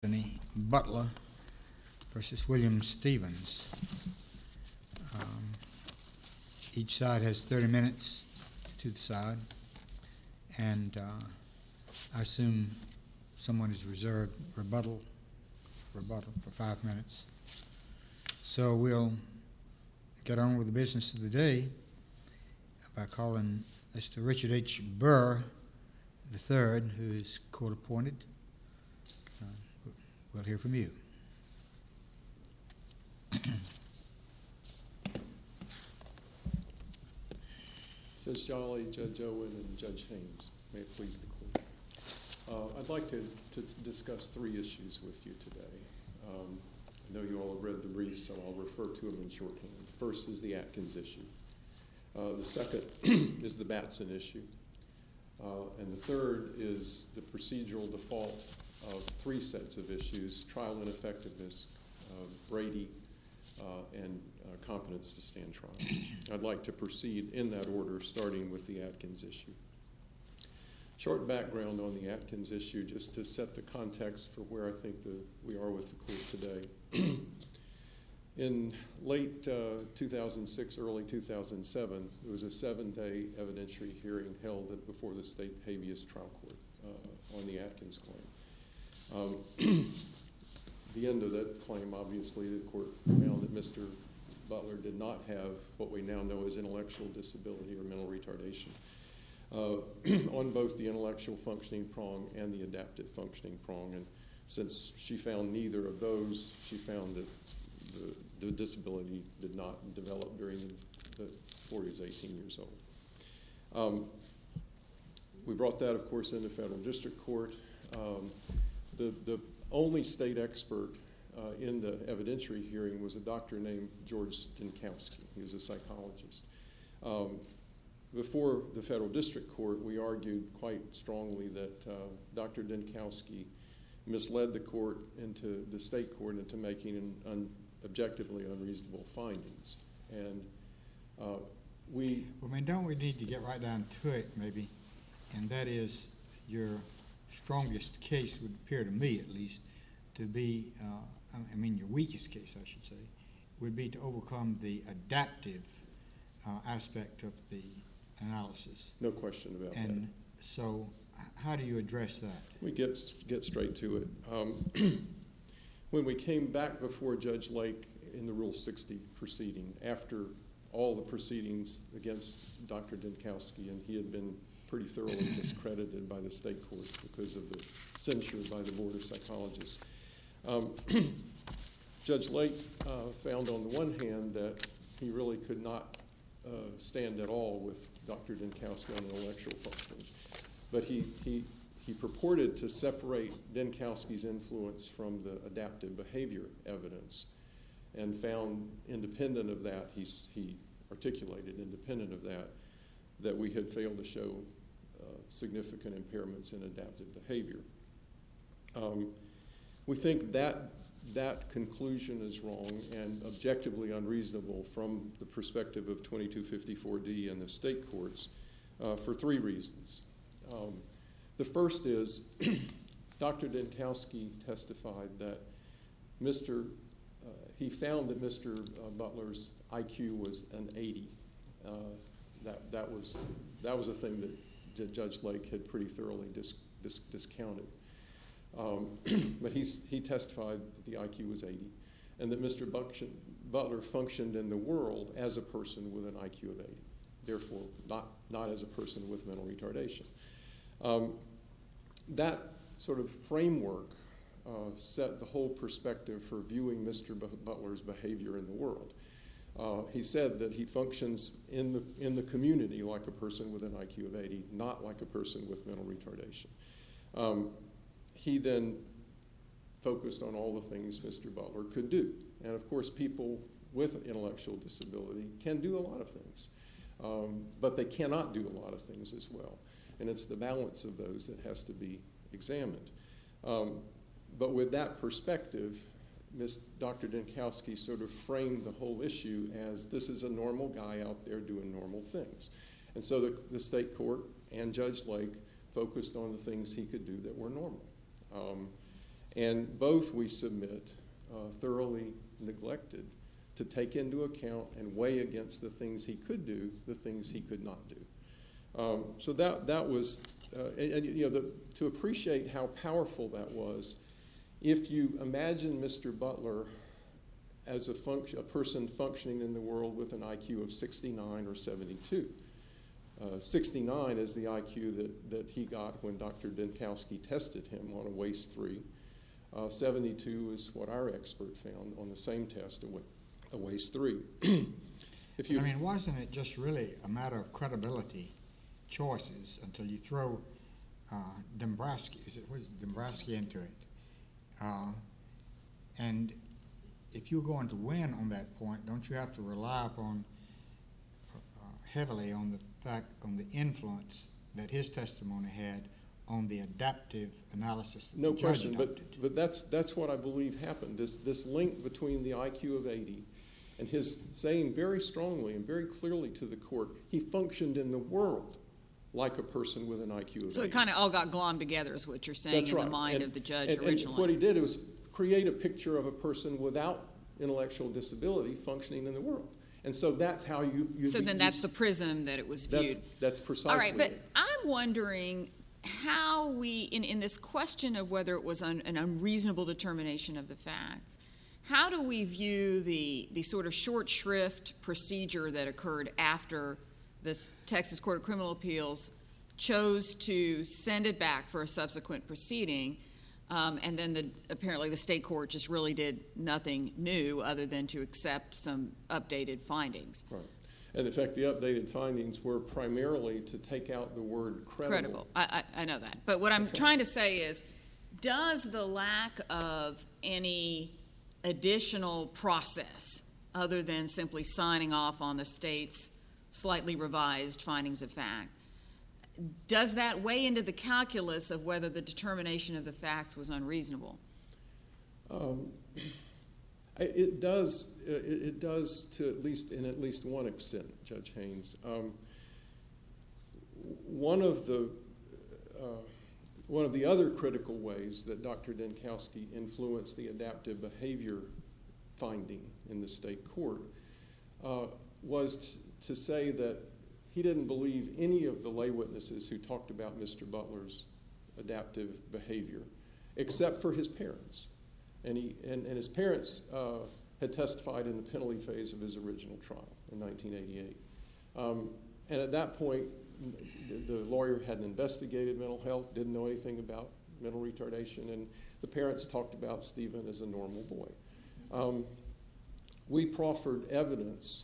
Anthony Butler versus William Stevens. Each side has 30 minutes to the side, and I assume someone is reserved rebuttal for 5 minutes. So we'll get on with the business of the day by calling Mr. Richard H. Burr III, who is court-appointed. We'll hear from you. Judge Jolly, Judge Owen, and Judge Haynes, may it please the court. I'd like to discuss 3 issues with you today. I know you all have read the briefs, so I'll refer to them in shorthand. The first is the Atkins issue. The second is the Batson issue. And the third is the procedural default of 3 sets of issues: trial ineffectiveness, Brady, and competence to stand trial. I'd like to proceed in that order, starting with the Atkins issue. Short background on the Atkins issue, just to set the context for where I think we are with the court today. In late 2006, early 2007, there was a 7-day evidentiary hearing held before the state habeas trial court on the Atkins claim. The end of that claim, obviously, the court found that Mr. Butler did not have what we now know as intellectual disability or mental retardation on both the intellectual functioning prong and the adaptive functioning prong. And since she found neither of those, she found that the disability did not develop during before he was 18 years old. We brought that, of course, into federal district court. The only state expert in the evidentiary hearing was a doctor named George Dinkowski. He was a psychologist. Before the federal district court, we argued quite strongly that Dr. Dinkowski misled the court into the state court into making objectively unreasonable findings. And don't we need to get right down to it, maybe? And that is, your strongest case would appear to me, at least, to be, your weakest case, I should say, would be to overcome the adaptive aspect of the analysis. No question about that. And so, how do you address that? We get straight to it. When we came back before Judge Lake in the Rule 60 proceeding, after all the proceedings against Dr. Dinkowski, and he had been pretty thoroughly discredited by the state court because of the censure by the Board of Psychologists, Judge Lake found on the one hand that he really could not stand at all with Dr. Dinkowski on intellectual functioning. But he purported to separate Dinkowski's influence from the adaptive behavior evidence, and found independent of that, he articulated independent of that we had failed to show significant impairments in adaptive behavior. We think that conclusion is wrong and objectively unreasonable from the perspective of 2254D and the state courts for 3 reasons. The first is Dr. Dinkowski testified that he found that Mr. Butler's IQ was an 80. That was a thing that Judge Lake had pretty thoroughly discounted. But he testified that the IQ was 80, and that Mr. Butler functioned in the world as a person with an IQ of 80, therefore not as a person with mental retardation. That sort of framework set the whole perspective for viewing Mr. Butler's behavior in the world. He said that he functions in the community like a person with an IQ of 80, not like a person with mental retardation. He then focused on all the things Mr. Butler could do. And of course, people with intellectual disability can do a lot of things, but they cannot do a lot of things as well. And it's the balance of those that has to be examined. But with that perspective, Dr. Dinkowski sort of framed the whole issue as this is a normal guy out there doing normal things. And so the state court and Judge Lake focused on the things he could do that were normal. And both, we submit, thoroughly neglected to take into account and weigh against the things he could do, the things he could not do. So that was, to appreciate how powerful that was, if you imagine Mr. Butler as a person functioning in the world with an IQ of 69 or 72. 69 is the IQ that he got when Dr. Denkowski tested him on a WAIS-3. 72 is what our expert found on the same test, a WAIS-3. Wasn't it just really a matter of credibility choices until you throw Dombrowski into it? And if you're going to win on that point, don't you have to rely upon heavily on the influence that his testimony had on the adaptive analysis that no the judge question, adopted? but that's what I believe happened. This link between the IQ of 80 and his saying very strongly and very clearly to the court, he functioned in the world like a person with an IQ of 80. So it kind of all got glommed together, is what you're saying, That's in right. the mind of the judge originally. And what he did was create a picture of a person without intellectual disability functioning in the world. And so that's how you so then that's the prism that it was viewed. That's precisely all right, but it. I'm wondering how we, in this question of whether it was an unreasonable determination of the facts, how do we view the sort of short shrift procedure that occurred after this Texas Court of Criminal Appeals chose to send it back for a subsequent proceeding, and then apparently the state court just really did nothing new other than to accept some updated findings? Right. And in fact, the updated findings were primarily to take out the word credible. I know that. But what I'm trying to say is, does the lack of any additional process other than simply signing off on the state's slightly revised findings of fact, does that weigh into the calculus of whether the determination of the facts was unreasonable? It does to at least one extent, Judge Haynes. One of the other critical ways that Dr. Denkowski influenced the adaptive behavior finding in the state court was to say that he didn't believe any of the lay witnesses who talked about Mr. Butler's adaptive behavior, except for his parents. And his parents had testified in the penalty phase of his original trial in 1988. And at that point, the lawyer hadn't investigated mental health, didn't know anything about mental retardation, and the parents talked about Stephen as a normal boy. We proffered evidence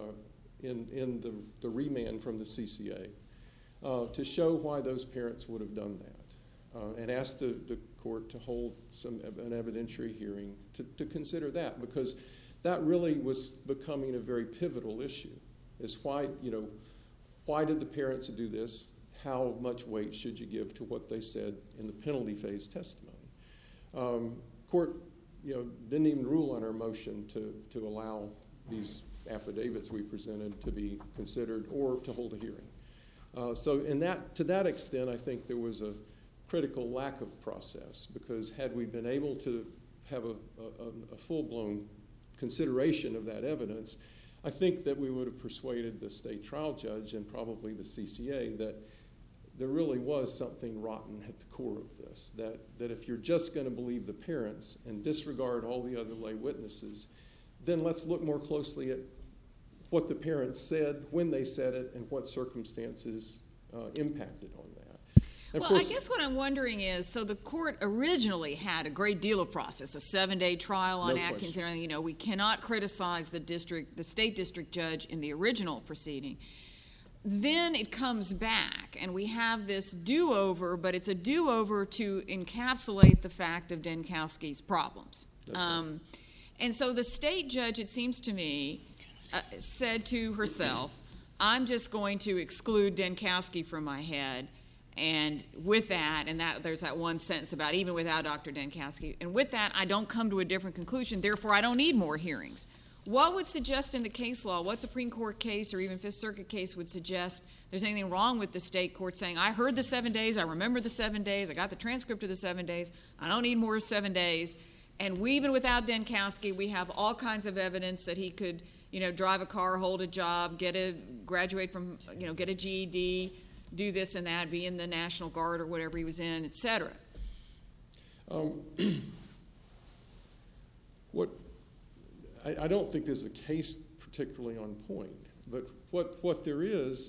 in the remand from the CCA to show why those parents would have done that, and asked the court to hold an evidentiary hearing to consider that, because that really was becoming a very pivotal issue, is why did the parents do this? How much weight should you give to what they said in the penalty phase testimony? Court didn't even rule on our motion to allow these affidavits we presented to be considered or to hold a hearing. So to that extent, I think there was a critical lack of process, because had we been able to have a full-blown consideration of that evidence, I think that we would have persuaded the state trial judge and probably the CCA that there really was something rotten at the core of this, that if you're just going to believe the parents and disregard all the other lay witnesses, then let's look more closely at what the parents said, when they said it, and what circumstances impacted on that. Well, I guess what I'm wondering is, so the court originally had a great deal of process, a 7-day trial on Atkins and everything. We cannot criticize the state district judge in the original proceeding. Then it comes back, and we have this do-over, but it's a do-over to encapsulate the fact of Denkowski's problems. And so the state judge, it seems to me, said to herself, I'm just going to exclude Denkowski from my head, and with that, there's that one sentence about even without Dr. Denkowski, and with that, I don't come to a different conclusion, therefore I don't need more hearings. What would suggest in the case law, what Supreme Court case or even Fifth Circuit case would suggest there's anything wrong with the state court saying, I heard the 7 days, I remember the 7 days, I got the transcript of the 7 days, I don't need more 7 days. And even without Denkowski, we have all kinds of evidence that he could, drive a car, hold a job, graduate from, get a GED, do this and that, be in the National Guard or whatever he was in, et cetera. I don't think there's a case particularly on point, but what there is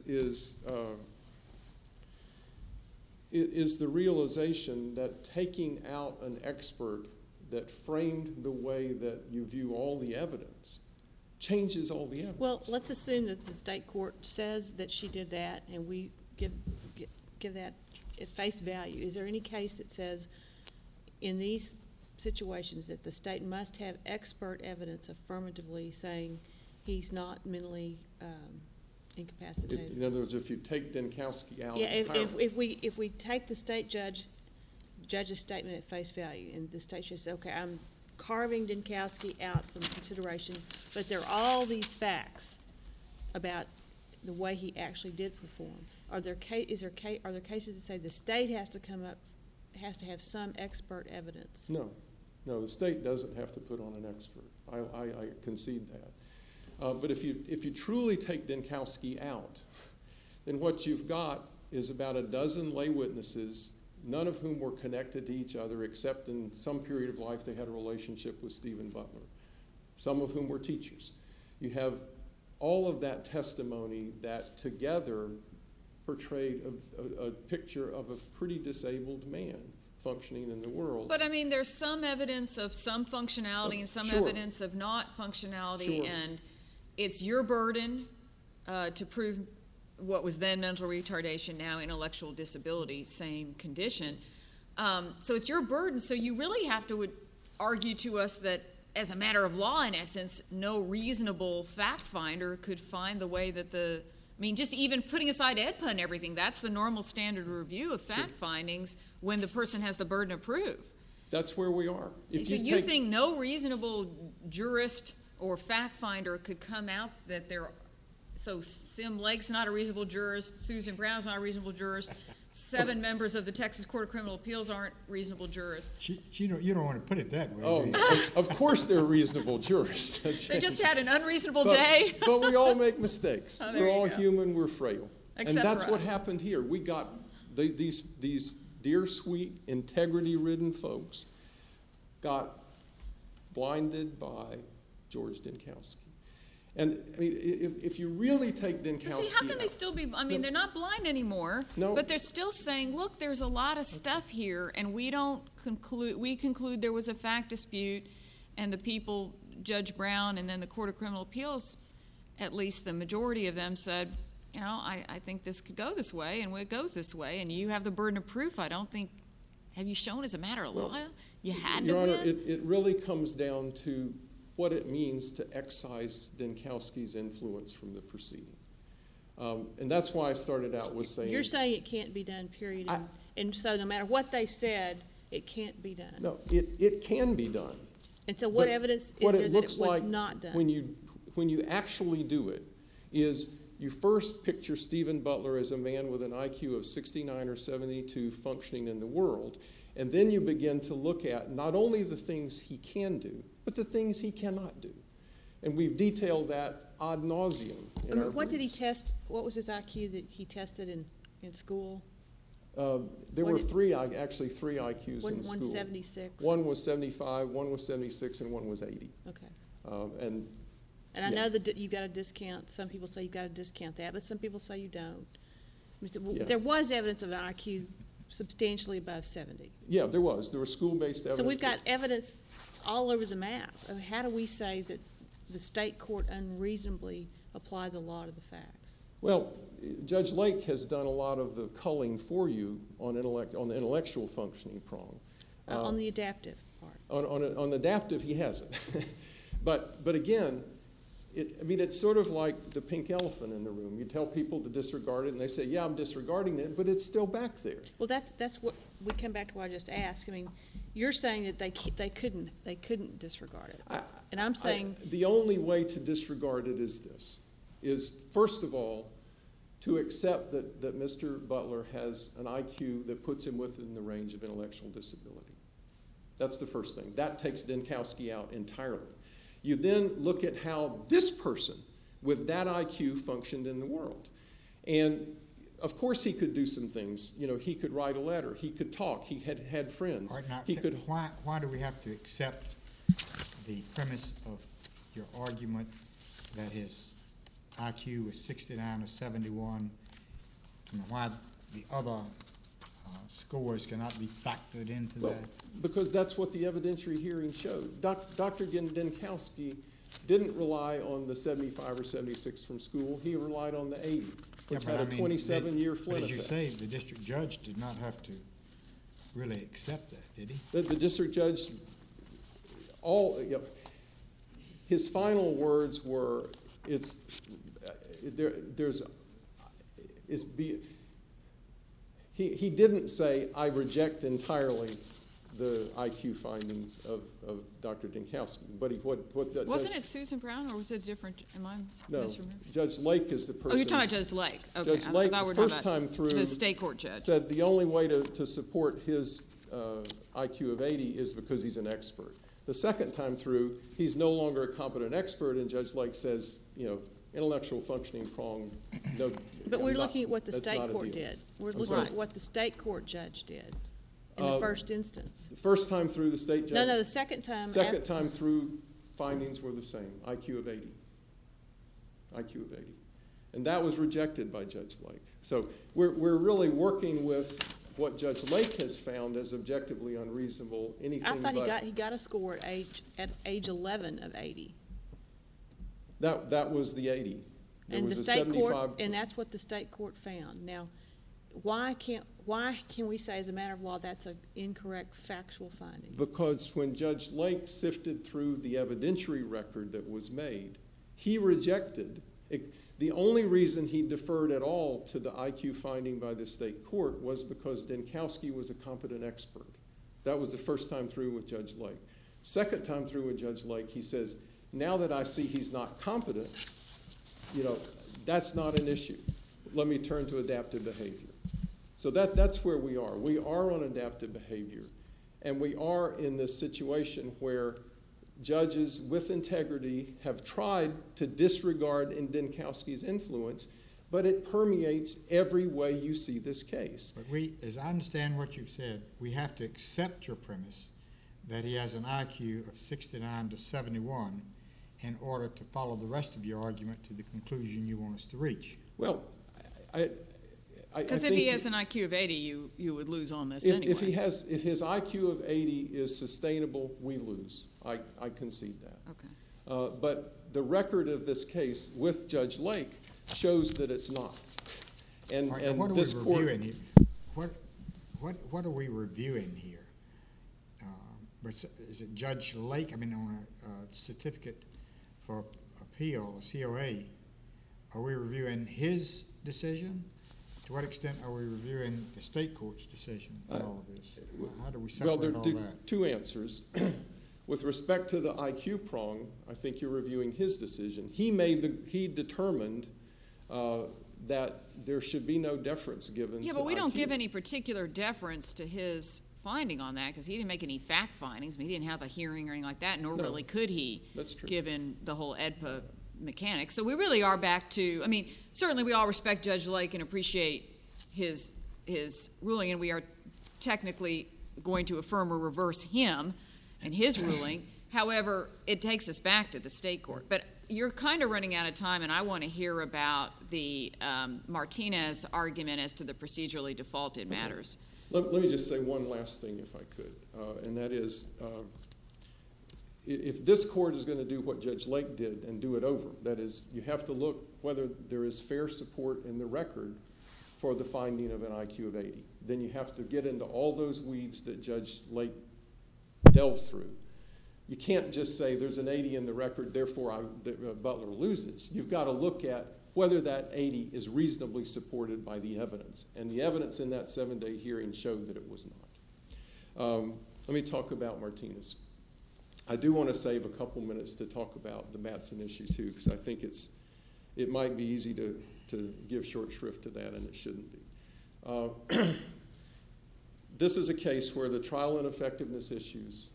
the realization that taking out an expert that framed the way that you view all the evidence changes all the evidence. Well, let's assume that the state court says that she did that, and we give that at face value. Is there any case that says in these situations that the state must have expert evidence affirmatively saying he's not mentally incapacitated? In other words, if you take Denkowski out Yeah, entirely. if we take the state judge's statement at face value, and the state judge says, okay, I'm carving Denkowski out from consideration, but there are all these facts about the way he actually did perform. Are there cases that say the state has to have some expert evidence? No, the state doesn't have to put on an expert. I concede that. But if you truly take Denkowski out, then what you've got is about a dozen lay witnesses, none of whom were connected to each other, except in some period of life they had a relationship with Stephen Butler, some of whom were teachers. You have all of that testimony that together portrayed a picture of a pretty disabled man functioning in the world. But I mean, there's some evidence of some functionality and some Sure. evidence of not functionality, Sure. and it's your burden to prove what was then mental retardation, now intellectual disability, same condition. So it's your burden, so you really have to argue to us that as a matter of law, in essence, no reasonable fact finder could find the way that just even putting aside AEDPA and everything, that's the normal standard review of fact findings when the person has the burden of proof. That's where we are. So you think no reasonable jurist or fact finder could come out that so Sim Lake's not a reasonable jurist, Susan Brown's not a reasonable jurist, 7 members of the Texas Court of Criminal Appeals aren't reasonable jurists. You don't want to put it that way. Oh, do you? of course they're reasonable jurists. They just had an unreasonable But- day. But we all make mistakes. Oh, there We're you all go. human, we're frail. Except and that's for what us. happened here. We got these dear, sweet, integrity-ridden folks got blinded by George Denkowski. And I mean, if you really take Denkowski See, how can out- they still be, they're not blind anymore, No. but they're still saying, look, there's a lot of stuff here, and we conclude there was a fact dispute, and the people, Judge Brown and then the Court of Criminal Appeals, at least the majority of them said, I think this could go this way, and it goes this way, and you have the burden of proof. I don't think, have you shown as a matter of law you had Your to Honor, win? it really comes down to what it means to excise Denkowski's influence from the proceeding. And that's why I started out with saying... You're saying it can't be done, period, and so no matter what they said, it can't be done. No, it can be done. And so what But evidence is what there that it looks was like not done? when you actually do it is you first picture Stephen Butler as a man with an IQ of 69 or 72 functioning in the world, and then you begin to look at not only the things he can do, but the things he cannot do. And we've detailed that ad nauseum in our What did he briefs. test? What was his IQ that he tested in school? There what were did- three IQs in Wasn't school. 176? One was 75, one was 76, and one was 80. Okay. And And I Yeah. know that you've got to discount, some people say you've got to discount that, but some people say you don't. Yeah. There was evidence of an IQ substantially above 70. yeah, there was school-based evidence. So we've that- got evidence all over the map. I mean, how do we say that the state court unreasonably applied the law to the facts? Well, Judge Lake has done a lot of the culling for you on the intellectual functioning prong. On the adaptive part. On adaptive, he hasn't. But again, it's sort of like the pink elephant in the room. You tell people to disregard it, and they say, yeah, I'm disregarding it, but it's still back there. Well, that's what, we come back to what I just asked. I mean, you're saying that they couldn't disregard it. And I'm saying, The only way to disregard it is this, is first of all, to accept that Mr. Butler has an IQ that puts him within the range of intellectual disability. That's the first thing. That takes Denkowski out entirely. You then look at how this person with that IQ functioned in the world. And of course he could do some things. You know, he could write a letter. He could talk. He had friends. All right, now, He could. why do we have to accept the premise of your argument that his IQ was 69 or 71, and why the other scores cannot be factored into Well, that? because that's what the evidentiary hearing showed. Dr. Denkowski didn't rely on the 75 or 76 from school. He relied on the 80, which had a 27-year Flynn But as you effect. say, the district judge did not have to really accept that, did he? The district judge, his final words were, he didn't say, I reject entirely the IQ findings of Dr. Denkowski, but Wasn't it Susan Brown, or was it different? Am I No, misremembering? Judge Lake is the person. Oh, you're talking about Judge Lake. Okay, Judge Lake, I thought we the were first talking time through, about the state court judge. said the only way to support his IQ of 80 is because he's an expert. The second time through, he's no longer a competent expert, and Judge Lake says, you know, intellectual functioning prong. No, But we're looking at what the that's state not a court deal. did. We're I'm looking sorry. at what the state court judge did in the Uh, first instance. The first time through, the state judge. No, the second time. Second time through, findings were the same, IQ of 80. IQ of 80. And that was rejected by Judge Lake. So we're really working with what Judge Lake has found as objectively unreasonable, anything I but. thought he got a score at age 11 of 80. That was the 80. There And the was a state court, 75 and that's what the state court found. Now, why can we say as a matter of law that's an incorrect factual finding? Because when Judge Lake sifted through the evidentiary record that was made, he rejected it. The only reason he deferred at all to the IQ finding by the state court was because Denkowski was a competent expert. That was the first time through with Judge Lake. Second time through with Judge Lake, he says, now that I see he's not competent, you know, that's not an issue. Let me turn to adaptive behavior. So that's where we are. We are on adaptive behavior. And we are in this situation where judges with integrity have tried to disregard in Denkowski's influence, but it permeates every way you see this case. But as I understand what you've said, we have to accept your premise that he has an IQ of 69 to 71 in order to follow the rest of your argument to the conclusion you want us to reach. Well, Because if he has an IQ of 80, you would lose on this if anyway. if his IQ of 80 is sustainable, we lose. I concede that. Okay. But the record of this case with Judge Lake shows that it's not. And, All right, and now what are this we court. reviewing here? What are we reviewing here? Is it Judge Lake? I mean, on a certificate for appeal, a COA, are we reviewing his decision? To what extent are we reviewing the state court's decision on all of this? How do we Well, there separate all are that? two answers. With respect to the IQ prong, I think you're reviewing his decision. He determined that there should be no deference given to Yeah, but we don't IQ. give any particular deference to his finding on that because he didn't make any fact findings. I mean, he didn't have a hearing or anything like that, nor No, really could he, that's true. given the whole EDPA mechanics. So we really are back to, I mean, certainly we all respect Judge Lake and appreciate his ruling, and we are technically going to affirm or reverse him and his ruling. However, it takes us back to the state court. But you're kind of running out of time, and I want to hear about the Martinez argument as to the procedurally defaulted matters. Let me just say one last thing, if I could, and that is, if this court is going to do what Judge Lake did and do it over, that is, you have to look whether there is fair support in the record for the finding of an IQ of 80. Then you have to get into all those weeds that Judge Lake delved through. You can't just say there's an 80 in the record, therefore Butler loses. You've got to look at whether that 80 is reasonably supported by the evidence. And the evidence in that 7-day hearing showed that it was not. Let me talk about Martinez. I do want to save a couple minutes to talk about the Mattson issue too, because I think it might be easy to give short shrift to that, and it shouldn't be. This is a case where the trial and effectiveness issues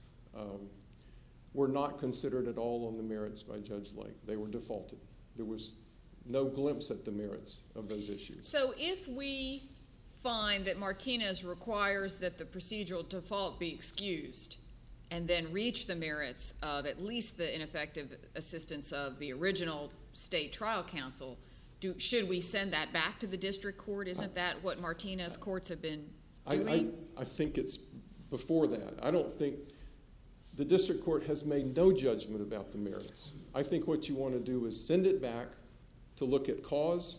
were not considered at all on the merits by Judge Lake. They were defaulted. There was no glimpse at the merits of those issues. So if we find that Martinez requires that the procedural default be excused and then reach the merits of at least the ineffective assistance of the original state trial counsel, should we send that back to the district court? Isn't that what Martinez courts have been doing? I think it's before that. I don't think the district court has made no judgment about the merits. I think what you want to do is send it back to look at cause,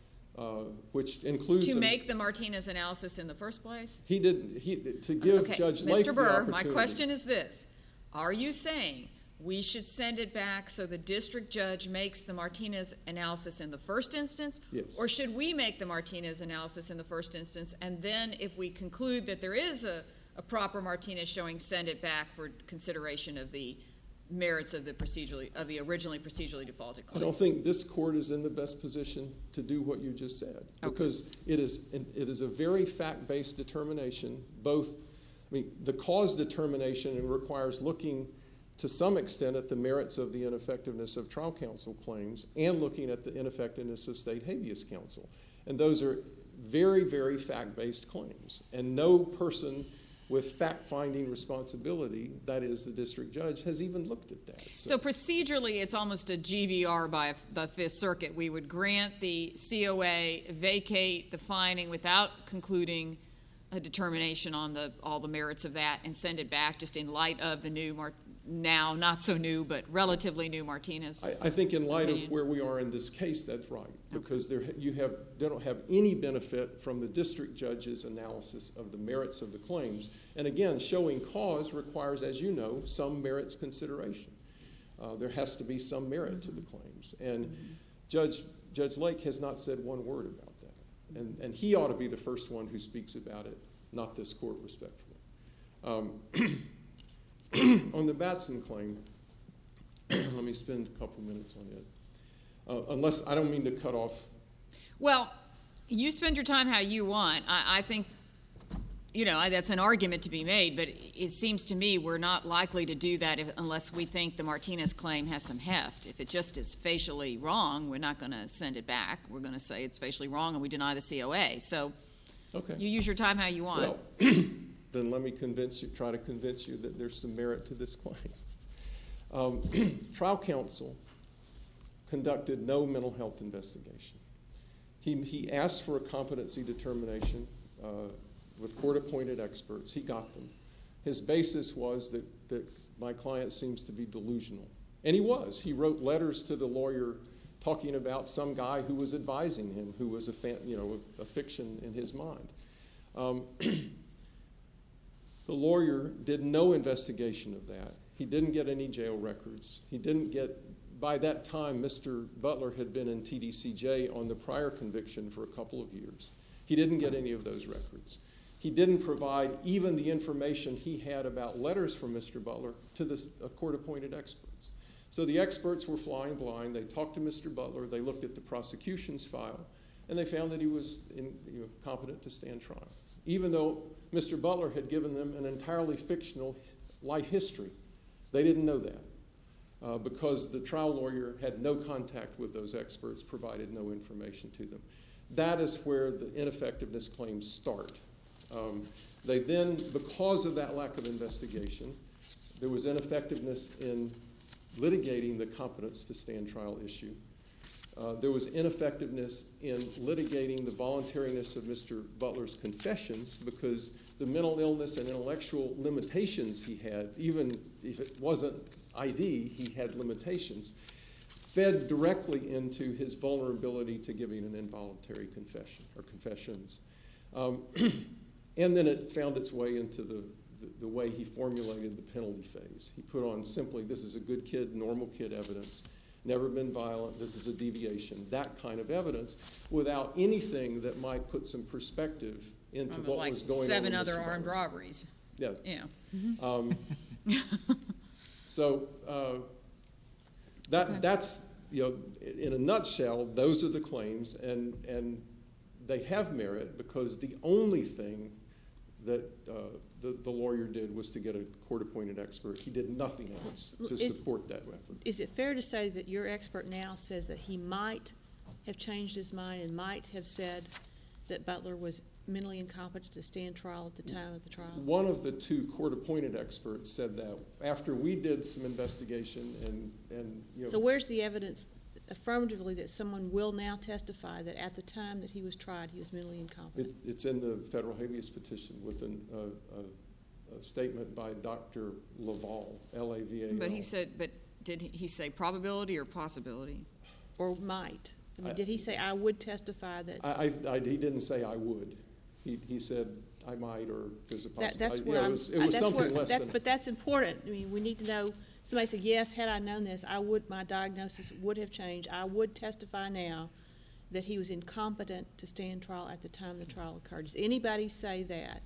which includes... To make the Martinez analysis in the first place? To give Judge Lake the Mr. Burr, opportunity. my question is this. Are you saying we should send it back so the district judge makes the Martinez analysis in the first instance? Yes. Or should we make the Martinez analysis in the first instance, and then if we conclude that there is a proper Martinez showing, send it back for consideration of the merits of the originally procedurally defaulted claim? I don't think this court is in the best position to do what you just said, because it is a very fact-based determination. The cause determination requires looking to some extent at the merits of the ineffectiveness of trial counsel claims and looking at the ineffectiveness of state habeas counsel. And those are very, very fact-based claims. And no person with fact-finding responsibility, that is the district judge, has even looked at that. So procedurally, it's almost a GVR by the Fifth Circuit. We would grant the COA, vacate the finding without concluding a determination on all the merits of that, and send it back just in light of the new, now not so new, but relatively new Martinez. I think in light of where we are in this case, that's right, because they don't have any benefit from the district judge's analysis of the merits of the claims. And again, showing cause requires, as you know, some merits consideration. There has to be some merit to the claims. And Judge Lake has not said one word about that. And he ought to be the first one who speaks about it, not this court, respectfully. On the Batson claim, let me spend a couple minutes on it. Unless, I don't mean to cut off. Well, you spend your time how you want. I think, that's an argument to be made, but it seems to me we're not likely to do that unless we think the Martinez claim has some heft. If it just is facially wrong, we're not going to send it back. We're going to say it's facially wrong and we deny the COA. So you use your time how you want. Well, then let me try to convince you that there's some merit to this claim. Trial counsel conducted no mental health investigation. He asked for a competency determination with court-appointed experts. He got them. His basis was that my client seems to be delusional. And he was. He wrote letters to the lawyer talking about some guy who was advising him, who was a fiction in his mind. The lawyer did no investigation of that. He didn't get any jail records. By that time, Mr. Butler had been in TDCJ on the prior conviction for a couple of years. He didn't get any of those records. He didn't provide even the information he had about letters from Mr. Butler to the court-appointed experts. So the experts were flying blind. They talked to Mr. Butler. They looked at the prosecution's file, and they found that he was competent to stand trial, even though Mr. Butler had given them an entirely fictional life history. They didn't know that because the trial lawyer had no contact with those experts, provided no information to them. That is where the ineffectiveness claims start. They then, because of that lack of investigation, there was ineffectiveness in litigating the competence to stand trial issue. There was ineffectiveness in litigating the voluntariness of Mr. Butler's confessions because the mental illness and intellectual limitations he had, even if it wasn't ID, he had limitations, fed directly into his vulnerability to giving an involuntary confession or confessions. And then it found its way into the way he formulated the penalty phase. He put on simply, this is a good kid, normal kid evidence, never been violent, this is a deviation, that kind of evidence, without anything that might put some perspective into what was going on. 7 other armed robberies. Yeah. Yeah. So that's in a nutshell, those are the claims, and they have merit because the only thing that the lawyer did was to get a court-appointed expert. He did nothing else to support that effort. Is it fair to say that your expert now says that he might have changed his mind and might have said that Butler was mentally incompetent to stand trial at the time of the trial? One of the two court-appointed experts said that after we did some investigation and So where's the evidence affirmatively that someone will now testify that at the time that he was tried, he was mentally incompetent? It's in the federal habeas petition with a statement by Dr. Laval, L-A-V-A-L. But did he say probability or possibility? Or might? I mean, did he say, I would testify that? He didn't say I would. He said I might, or there's a possibility. That's where it was something less than. But that's important. I mean, we need to know. Somebody said, yes, had I known this, my diagnosis would have changed. I would testify now that he was incompetent to stand trial at the time the trial occurred. Does anybody say that?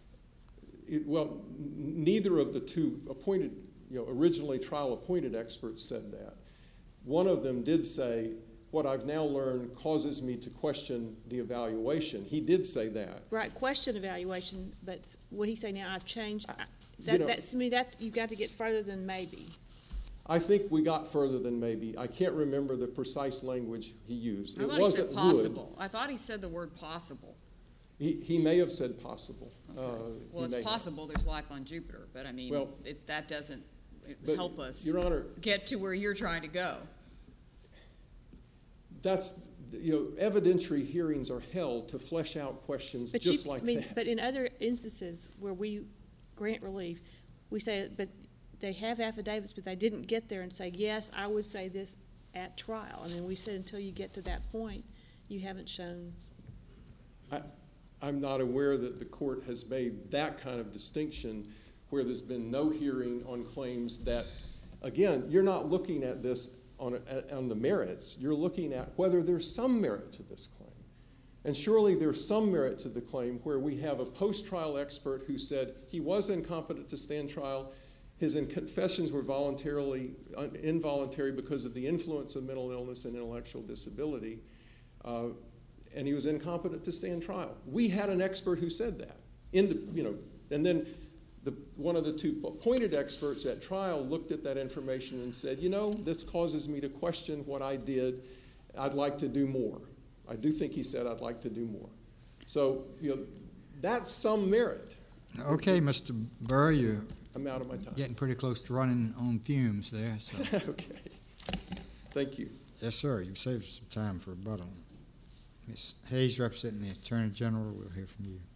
Neither of the two appointed, originally trial-appointed experts said that. One of them did say, what I've now learned causes me to question the evaluation. He did say that. Right, question evaluation, but what he say now, I've changed. To me, you've got to get further than maybe. I think we got further than maybe. I can't remember the precise language he used. I thought he said possible. I thought he said the word possible. He may have said possible. Okay. Well, it's possible there's life on Jupiter, but I mean, that doesn't help us, Your Honor, get to where you're trying to go. That's, evidentiary hearings are held to flesh out questions that. But in other instances where we grant relief, we say, but they have affidavits, but they didn't get there and say, yes, I would say this at trial. I mean, we said until you get to that point, you haven't shown. I'm not aware that the court has made that kind of distinction where there's been no hearing on claims that, again, you're not looking at this on the merits. You're looking at whether there's some merit to this claim. And surely there's some merit to the claim where we have a post-trial expert who said he was incompetent to stand trial. His confessions were involuntary because of the influence of mental illness and intellectual disability, and he was incompetent to stand trial. We had an expert who said that. And then one of the two appointed experts at trial looked at that information and said, this causes me to question what I did. I'd like to do more. I do think he said, I'd like to do more. So, that's some merit. Okay, Mr. Burr, you're I'm out of my time. getting pretty close to running on fumes there. So. Okay. Thank you. Yes, sir. You've saved some time for rebuttal. Ms. Hayes, representing the Attorney General, we'll hear from you.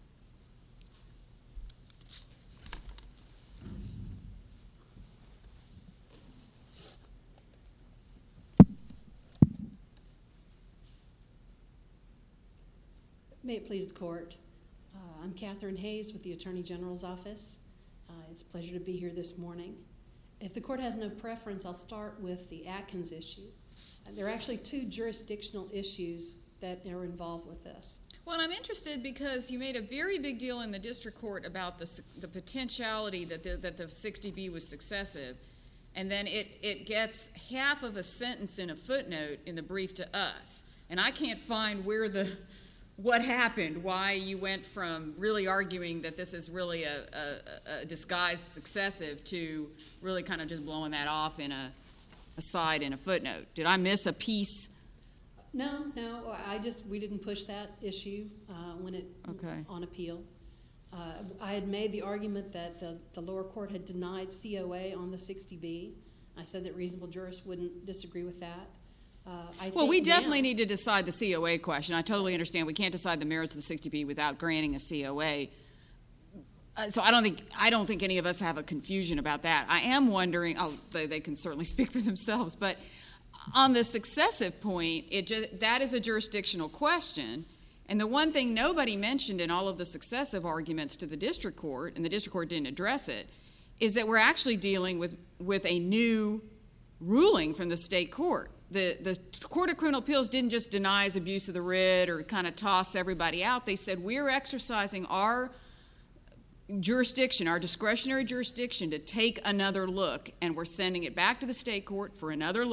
May it please the court. I'm Catherine Hayes with the Attorney General's Office. It's a pleasure to be here this morning. If the court has no preference, I'll start with the Atkins issue. There are actually two jurisdictional issues that are involved with this. Well, I'm interested because you made a very big deal in the district court about the potentiality that the 60B was successive, and then it gets half of a sentence in a footnote in the brief to us. And I can't find what happened, why you went from really arguing that this is really a disguised successive to really kind of just blowing that off in a side in a footnote. Did I miss a piece? No, we didn't push that issue on appeal. I had made the argument that the lower court had denied COA on the 60B. I said that reasonable jurists wouldn't disagree with that. We definitely need to decide the COA question. I totally understand. We can't decide the merits of the 60B without granting a COA. So I don't think any of us have a confusion about that. I am wondering, they can certainly speak for themselves, but on the successive point, that is a jurisdictional question. And the one thing nobody mentioned in all of the successive arguments to the district court, and the district court didn't address it, is that we're actually dealing with a new ruling from the state court. The Court of Criminal Appeals didn't just deny his abuse of the writ or kind of toss everybody out. They said, we're exercising our jurisdiction, our discretionary jurisdiction, to take another look, and we're sending it back to the state court for another look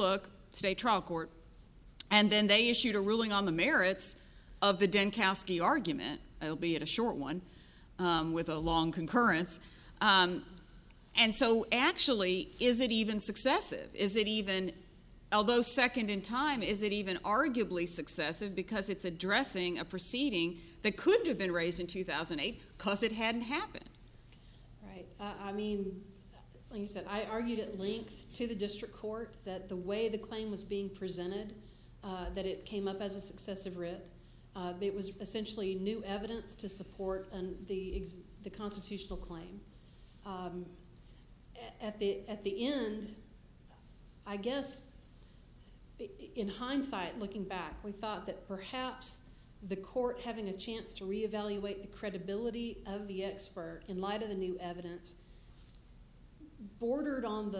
state trial court, and then they issued a ruling on the merits of the Denkowski argument, albeit a short one, with a long concurrence. And so actually, is it even successive? Is it even, although second in time, is it even arguably successive because it's addressing a proceeding that couldn't have been raised in 2008 because it hadn't happened? Right. I mean, like you said, I argued at length to the district court that the way the claim was being presented, that it came up as a successive writ. It was essentially new evidence to support the constitutional claim. At the end, I guess, in hindsight, looking back, we thought that perhaps the court having a chance to reevaluate the credibility of the expert in light of the new evidence bordered on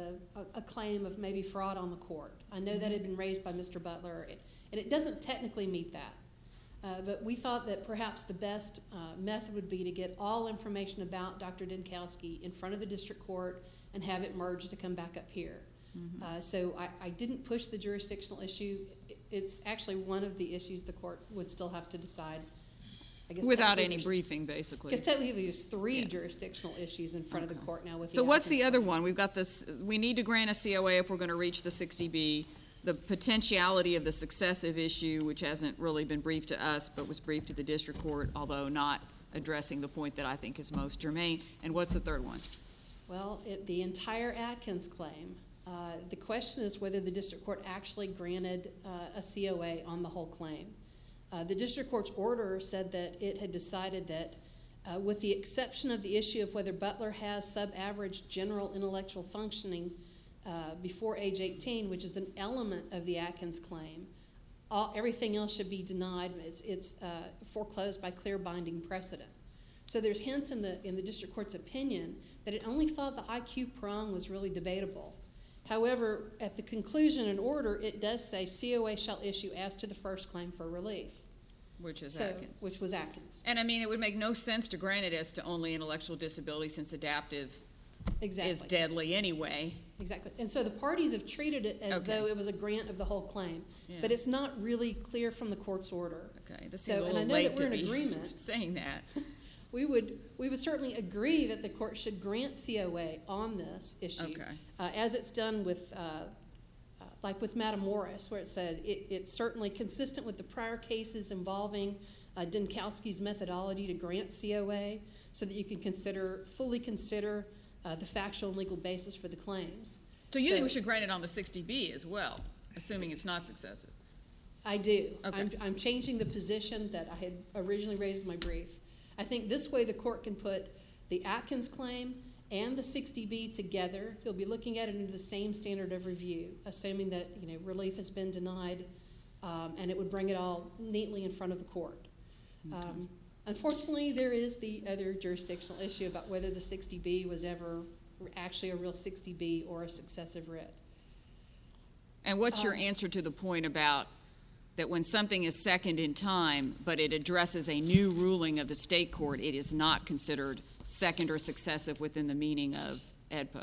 a claim of maybe fraud on the court. I know that had been raised by Mr. Butler, and it doesn't technically meet that. But we thought that perhaps the best method would be to get all information about Dr. Denkowski in front of the district court and have it merged to come back up here. So I didn't push the jurisdictional issue. It's actually one of the issues the court would still have to decide. I guess Without any briefing, basically. Because technically there's three Yeah. jurisdictional issues in front of the court now with So the what's the Atkins other claim. one? We've got this, we need to grant a COA if we're going to reach the 60B. The potentiality of the successive issue, which hasn't really been briefed to us, but was briefed to the district court, although not addressing the point that I think is most germane. And what's the third one? Well, the entire Atkins claim, the question is whether the district court actually granted a COA on the whole claim. The district court's order said that it had decided that with the exception of the issue of whether Butler has sub-average general intellectual functioning before age 18, which is an element of the Atkins claim, everything else should be denied. It's foreclosed by clear binding precedent. So there's hints in the district court's opinion that it only thought the IQ prong was really debatable. However, at the conclusion and order, it does say COA shall issue as to the first claim for relief. Which is Atkins. Which was Atkins. And I mean, it would make no sense to grant it as to only intellectual disability since adaptive Exactly. is deadly anyway. Exactly. And so the parties have treated it as Okay. though it was a grant of the whole claim. Yeah. But it's not really clear from the court's order. Okay, this So- seems a and I little know late that we're to in be agreement. saying that. We would certainly agree that the court should grant COA on this issue. Okay. As it's done with, like with Madam Morris, where it said it's certainly consistent with the prior cases involving Denkowski's methodology to grant COA so that you can fully consider the factual and legal basis for the claims. So you think we should grant it on the 60B as well, assuming it's not successive? I do. Okay. I'm changing the position that I had originally raised in my brief. I think this way the court can put the Atkins claim and the 60B together. They'll be looking at it under the same standard of review, assuming that relief has been denied, and it would bring it all neatly in front of the court. Okay. Unfortunately, there is the other jurisdictional issue about whether the 60B was ever actually a real 60B or a successive writ. And what's your answer to the point about that when something is second in time, but it addresses a new ruling of the state court, it is not considered second or successive within the meaning of AEDPA?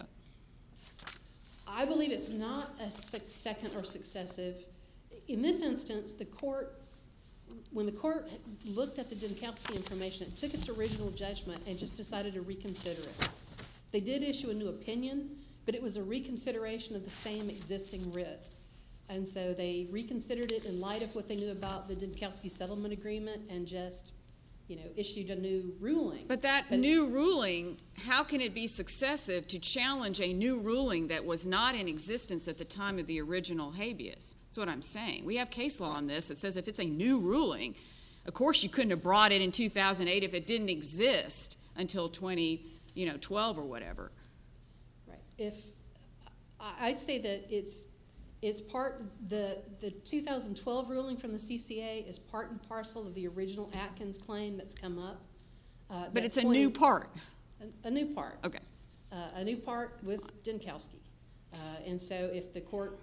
I believe it's not a second or successive. In this instance, when the court looked at the Denkowski information, it took its original judgment and just decided to reconsider it. They did issue a new opinion, but it was a reconsideration of the same existing writ. And so they reconsidered it in light of what they knew about the Denkowski settlement agreement and just, issued a new ruling. But that new ruling, how can it be successive to challenge a new ruling that was not in existence at the time of the original habeas? That's what I'm saying. We have case law on this that says if it's a new ruling, of course you couldn't have brought it in 2008 if it didn't exist until 2012 or whatever. Right. I'd say that it's part, the 2012 ruling from the CCA is part and parcel of the original Atkins claim that's come up. But it's a new part. A new part. Okay. A new part with Denkowski. And so if the court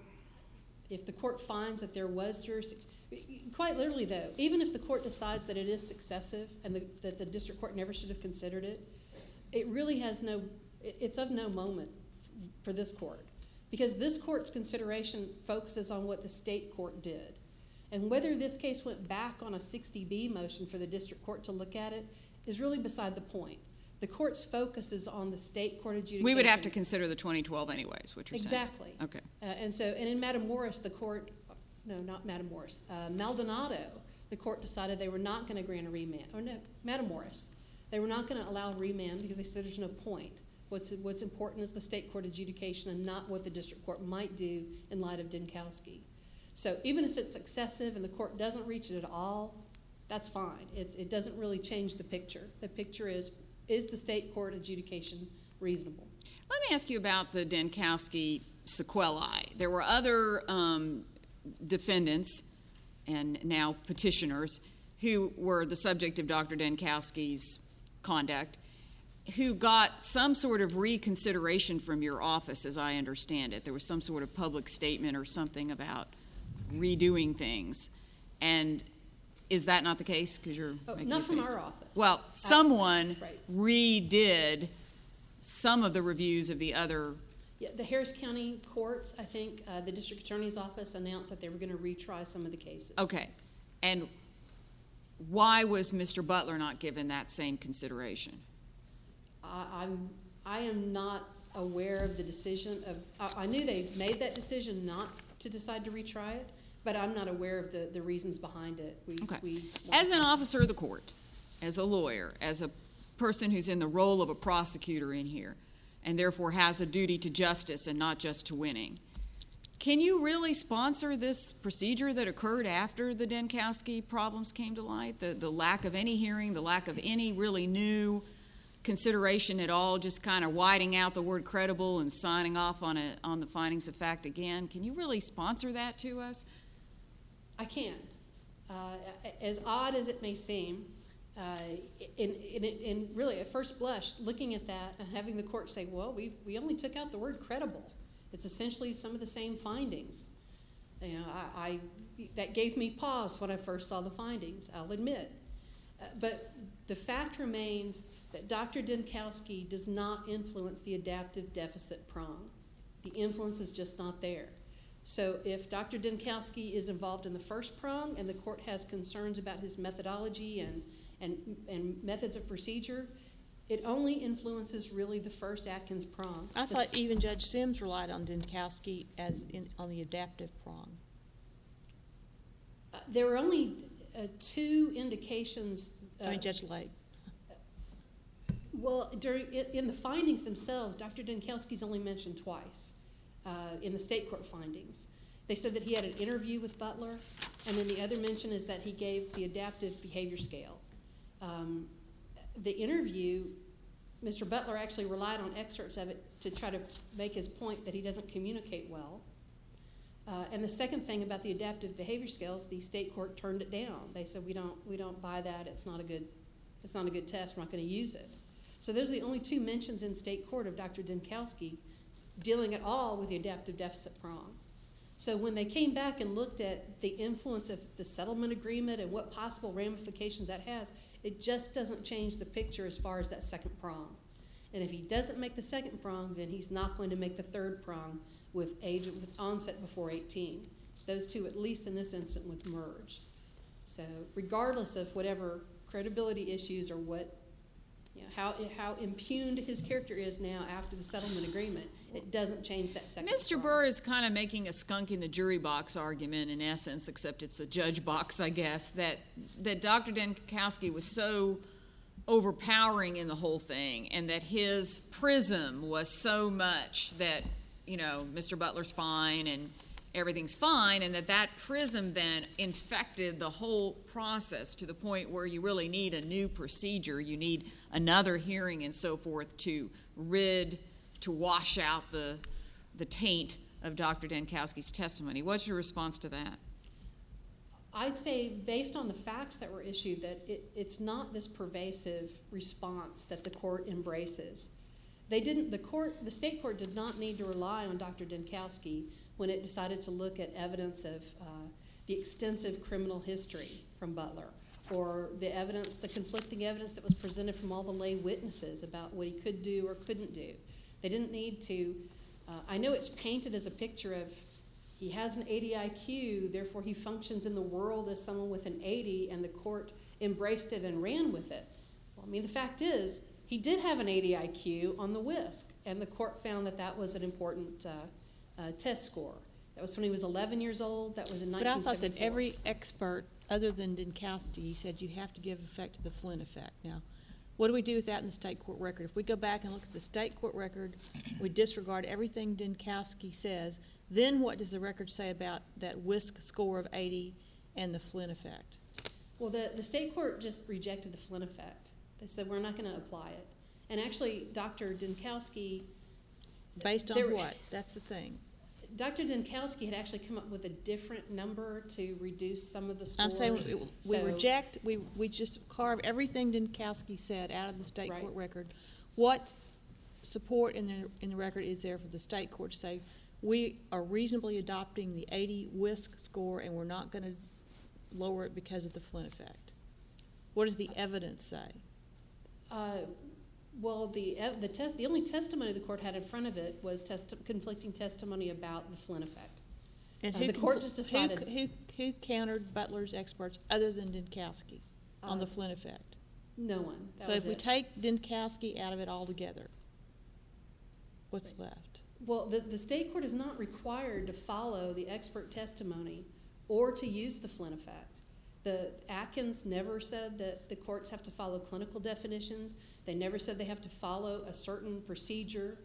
finds that there was jurisdiction, quite literally though, even if the court decides that it is successive and that the district court never should have considered it, it really has it's of no moment for this court. because this court's consideration focuses on what the state court did. And whether this case went back on a 60B motion for the district court to look at it is really beside the point. The court's focus is on the state court adjudication. We would have to consider the 2012 anyways, what you're saying. Exactly. Okay. And in Matamoros, the court, no, not Matamoros, Maldonado, the court decided they were not going to grant a remand. Or no, Matamoros. They were not going to allow remand because they said there's no point. What's important is the state court adjudication and not what the district court might do in light of Dinkowski. So even if it's excessive and the court doesn't reach it at all, that's fine. It doesn't really change the picture. The picture is the state court adjudication reasonable? Let me ask you about the Dinkowski sequelae. There were other defendants and now petitioners who were the subject of Dr. Dinkowski's conduct, who got some sort of reconsideration from your office, as I understand it. There was some sort of public statement or something about redoing things. And is that not the case? Because you're making not a from face. our office. Well, someone Right. redid some of the reviews of the other. Yeah, the Harris County courts, I think, the district attorney's office announced that they were going to retry some of the cases. Okay. And why was Mr. Butler not given that same consideration? I am not aware of the decision of. I knew they made that decision not to decide to retry it, but I'm not aware of the reasons behind it. Okay. As an officer of the court, as a lawyer, as a person who's in the role of a prosecutor in here, and therefore has a duty to justice and not just to winning, can you really sponsor this procedure that occurred after the Dinkowski problems came to light? The lack of any hearing, the lack of any really new consideration at all, just kind of whiting out the word credible and signing off on the findings of fact again. Can you really sponsor that to us? I can. As odd as it may seem, in really at first blush, looking at that and having the court say, well, we only took out the word credible. It's essentially some of the same findings. You know, that gave me pause when I first saw the findings, I'll admit. But the fact remains that Dr. Dinkowski does not influence the adaptive deficit prong. The influence is just not there. So if Dr. Dinkowski is involved in the first prong and the court has concerns about his methodology and methods of procedure, it only influences really the first Atkins prong. I thought even Judge Sims relied on Dinkowski on the adaptive prong. There were only two indications. Judge Lake. Well, in the findings themselves, Dr. Dinkowski's only mentioned twice in the state court findings. They said that he had an interview with Butler, and then the other mention is that he gave the adaptive behavior scale. The interview, Mr. Butler actually relied on excerpts of it to try to make his point that he doesn't communicate well. And the second thing about the adaptive behavior scales, the state court turned it down. They said we don't buy that. It's not a good test. We're not going to use it. So those are the only two mentions in state court of Dr. Dinkowski dealing at all with the adaptive deficit prong. So when they came back and looked at the influence of the settlement agreement and what possible ramifications that has, it just doesn't change the picture as far as that second prong. And if he doesn't make the second prong, then he's not going to make the third prong with onset before 18. Those two, at least in this instance, would merge. So regardless of whatever credibility issues or what, how impugned his character is now after the settlement agreement, it doesn't change that second Mr. prong. Burr is kind of making a skunk in the jury box argument in essence, except it's a judge box, I guess, that Dr. Dinkowski was so overpowering in the whole thing and that his prism was so much that, Mr. Butler's fine and everything's fine, and that prism then infected the whole process to the point where you really need a new procedure. You need another hearing and so forth to wash out the taint of Dr. Dinkowski's testimony. What's your response to that? I'd say, based on the facts that were issued, that it's not this pervasive response that the court embraces. The state court did not need to rely on Dr. Dinkowski when it decided to look at evidence of the extensive criminal history from Butler, or the conflicting evidence that was presented from all the lay witnesses about what he could do or couldn't do. They didn't need to I know it's painted as a picture of he has an 80 IQ, therefore he functions in the world as someone with an 80, and the court embraced it and ran with it. Well, I mean, the fact is, he did have an 80 IQ on the WISC, and the court found that that was an important test score. That was when he was 11 years old. That was in 1974. But I thought that every expert, other than Dinkowski, said you have to give effect to the Flynn effect. Now, what do we do with that in the state court record? If we go back and look at the state court record, we disregard everything Dinkowski says, then what does the record say about that WISC score of 80 and the Flynn effect? Well, the state court just rejected the Flynn effect. They said, we're not going to apply it. And actually, Dr. Dinkowski... Based on what? That's the thing. Dr. Dinkowski had actually come up with a different number to reduce some of the scores. I'm saying we reject, we just carve everything Dinkowski said out of the state Right. court record. What support in the record is there for the state court to say, we are reasonably adopting the 80 WISC score and we're not going to lower it because of the Flynn effect? What does the evidence say? Well, the only testimony the court had in front of it was conflicting testimony about the Flynn effect. And the court just decided... Who countered Butler's experts other than Dinkowski on the Flynn effect? No one. That So was if we it. take Dinkowski out of it altogether, what's left? Well, the state court is not required to follow the expert testimony or to use the Flynn effect. The Atkins never said that the courts have to follow clinical definitions. They never said they have to follow a certain procedure.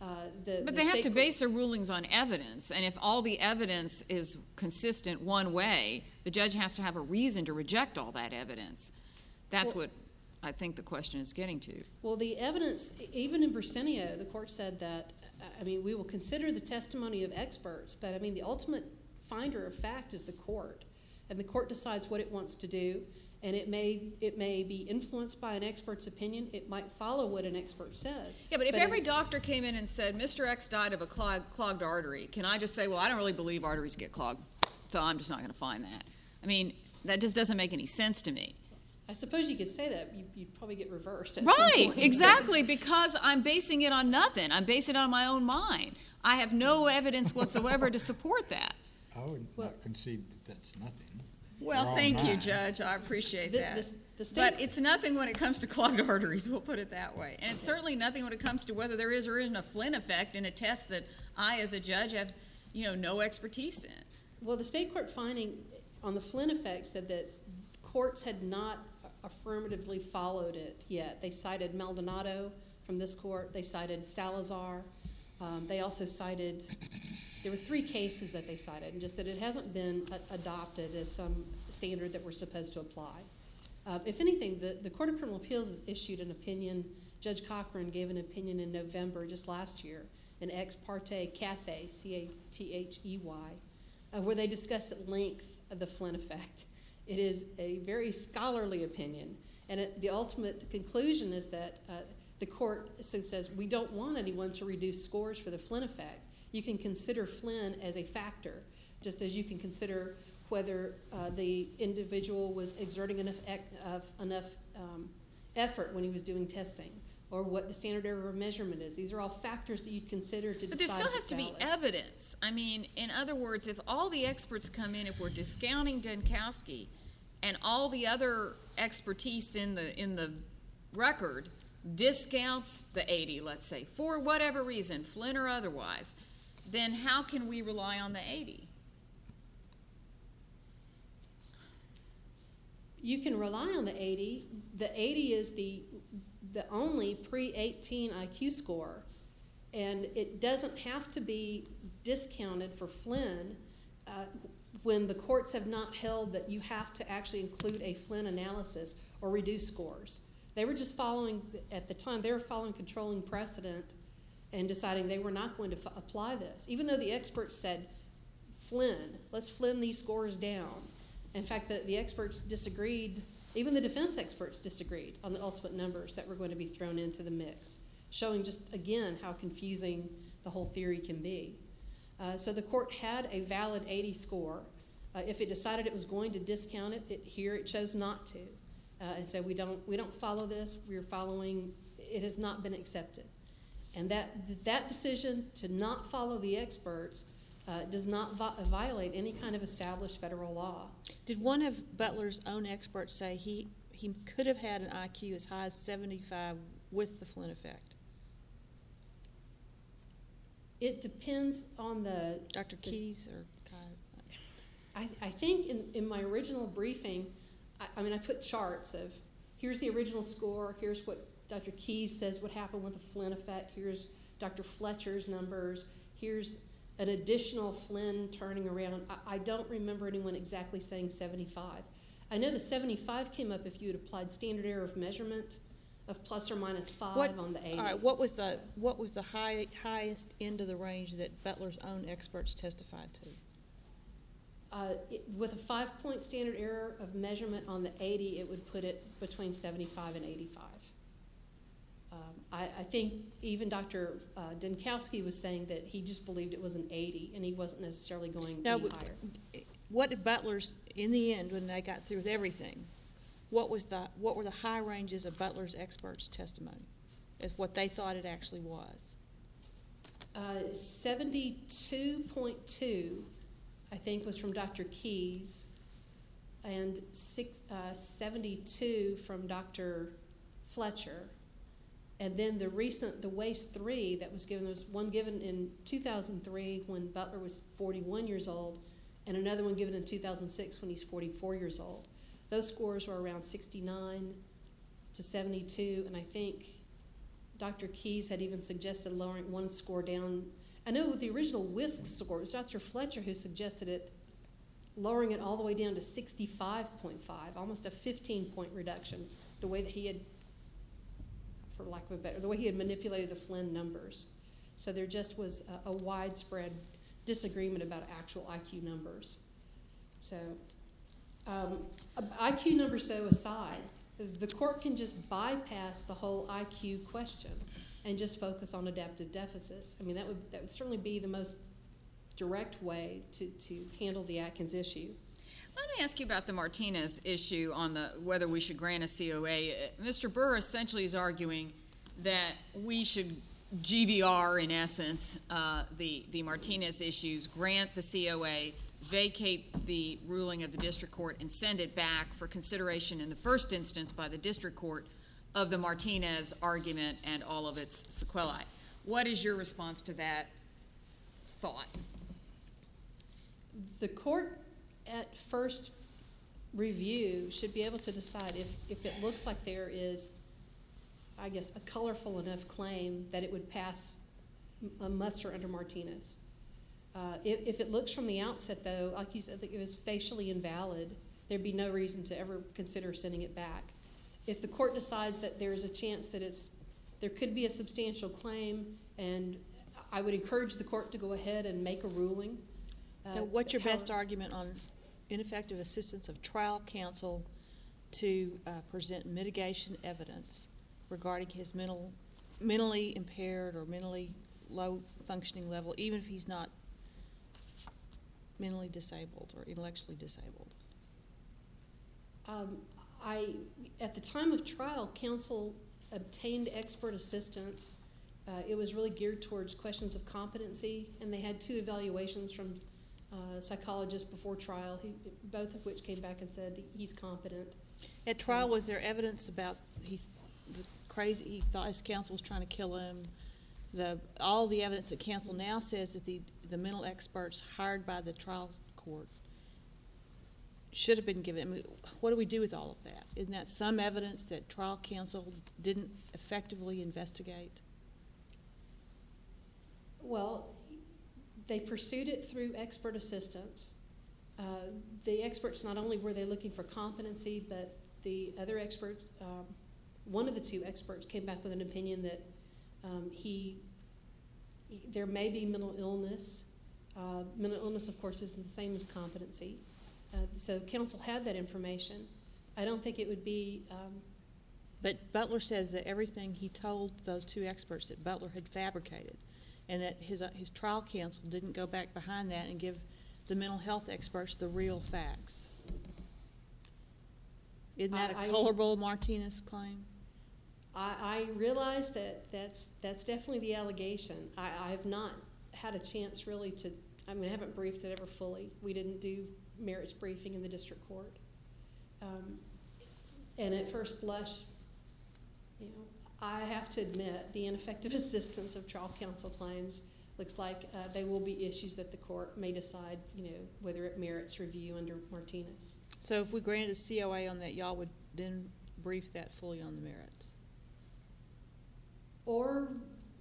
But they have to base their rulings on evidence, and if all the evidence is consistent one way, the judge has to have a reason to reject all that evidence. That's what I think the question is getting to. Well, the evidence, even in Bersenio, the court said that, I mean, we will consider the testimony of experts, but I mean, the ultimate finder of fact is the court. And the court decides what it wants to do, and it may be influenced by an expert's opinion. It might follow what an expert says. Yeah, but if every doctor came in and said, Mr. X died of a clogged artery, can I just say, well, I don't really believe arteries get clogged, so I'm just not going to find that? I mean, that just doesn't make any sense to me. I suppose you could say that. You'd probably get reversed at some Right, point. exactly, because I'm basing it on nothing. I'm basing it on my own mind. I have no evidence whatsoever to support that. I would not concede that that's nothing. Well, Your own thank you, mind. Judge. I appreciate The- that. the state- But it's nothing when it comes to clogged arteries, we'll put it that way. And it's certainly nothing when it comes to whether there is or isn't a Flynn effect in a test that I, as a judge, have, no expertise in. Well, the state court finding on the Flynn effect said that courts had not affirmatively followed it yet. They cited Maldonado from this court. They cited Salazar. They also cited, there were 3 cases that they cited, and just that it hasn't been adopted as some standard that we're supposed to apply. If anything, the Court of Criminal Appeals has issued an opinion. Judge Cochran gave an opinion in November, just last year, in Ex Parte Cathay, Cathey, where they discuss at length the Flynn effect. It is a very scholarly opinion, and the ultimate conclusion is that the court says we don't want anyone to reduce scores for the Flynn effect. You can consider Flynn as a factor, just as you can consider whether the individual was exerting enough effort when he was doing testing, or what the standard error of measurement is. These are all factors that you'd consider to decide. But there still if has it's to be valid. evidence. I mean, in other words, if all the experts come in, if we're discounting Dinkowski, and all the other expertise in the record discounts the 80, let's say, for whatever reason, Flynn or otherwise, then how can we rely on the 80? You can rely on the 80. The 80 is the only pre-18 IQ score, and it doesn't have to be discounted for Flynn when the courts have not held that you have to actually include a Flynn analysis or reduce scores. They were just following, at the time, they were following controlling precedent and deciding they were not going to apply this. Even though the experts said, Flynn, let's Flynn these scores down. In fact, the experts disagreed, even the defense experts disagreed on the ultimate numbers that were going to be thrown into the mix, showing just, again, how confusing the whole theory can be. So the court had a valid 80 score. If it decided it was going to discount it, here it chose not to. And so we don't follow this. We're following, it has not been accepted. And that decision to not follow the experts does not violate any kind of established federal law. Did one of Butler's own experts say he could have had an IQ as high as 75 with the Flynn effect? It depends on the... Dr. Keyes or Kai? I think in my original briefing, I mean, I put charts of, here's the original score, here's what Dr. Keyes says would happen with the Flynn effect, here's Dr. Fletcher's numbers, here's an additional Flynn turning around. I don't remember anyone exactly saying 75. I know the 75 came up if you had applied standard error of measurement of plus or minus 5 on the 80. All right, what was the highest end of the range that Butler's own experts testified to? With a 5-point standard error of measurement on the 80, it would put it between 75 and 85. I think even Dr. Denkowski was saying that he just believed it was an 80, and he wasn't necessarily going any higher. What did Butler's, in the end, when they got through with everything, what were the high ranges of Butler's experts' testimony as what they thought it actually was? 72.2, I think, was from Dr. Keyes, and 72 from Dr. Fletcher. And then the WASTE 3 that was given, there was one given in 2003 when Butler was 41 years old, and another one given in 2006 when he's 44 years old. Those scores were around 69 to 72, and I think Dr. Keyes had even suggested lowering one score down. I know with the original WISC score, it was Dr. Fletcher who suggested it, lowering it all the way down to 65.5, almost a 15-point reduction, the way that he had, for lack of a better, the way he had manipulated the Flynn numbers. So there just was a widespread disagreement about actual IQ numbers. So IQ numbers, though, aside, the court can just bypass the whole IQ question and just focus on adaptive deficits. I mean, that would certainly be the most direct way to handle the Atkins issue. Let me ask you about the Martinez issue on whether we should grant a COA. Mr. Burr essentially is arguing that we should GVR, in essence, the Martinez issues, grant the COA, vacate the ruling of the district court, and send it back for consideration in the first instance by the district court of the Martinez argument and all of its sequelae. What is your response to that thought? The court at first review should be able to decide if it looks like there is, I guess, a colorful enough claim that it would pass a muster under Martinez. If it looks from the outset, though, like you said, that it was facially invalid, there'd be no reason to ever consider sending it back. If the court decides that there's a chance that there could be a substantial claim, and I would encourage the court to go ahead and make a ruling. Now, what's your best argument on ineffective assistance of trial counsel to present mitigation evidence regarding his mentally impaired or mentally low functioning level, even if he's not mentally disabled or intellectually disabled? At the time of trial, counsel obtained expert assistance. It was really geared towards questions of competency, and they had 2 evaluations from psychologists before trial, both of which came back and said he's competent. At trial, was there evidence about he thought his counsel was trying to kill him? All the evidence that counsel now says that the mental experts hired by the trial court should have been given. I mean, what do we do with all of that? Isn't that some evidence that trial counsel didn't effectively investigate? Well, they pursued it through expert assistance. The experts, not only were they looking for competency, but the other expert, one of the 2 experts came back with an opinion that there may be mental illness. Mental illness, of course, isn't the same as competency. So counsel had that information. I don't think it would be... But Butler says that everything he told those 2 experts that Butler had fabricated, and that his trial counsel didn't go back behind that and give the mental health experts the real facts. Isn't that a colorable Martinez claim? I realize that's definitely the allegation. I have not had a chance really to, I mean, I haven't briefed it ever fully. We didn't do merits briefing in the district court. And at first blush, you know, I have to admit the ineffective assistance of trial counsel claims looks like they will be issues that the court may decide, you know, whether it merits review under Martinez. So if we granted a COA on that, y'all would then brief that fully on the merits? Or,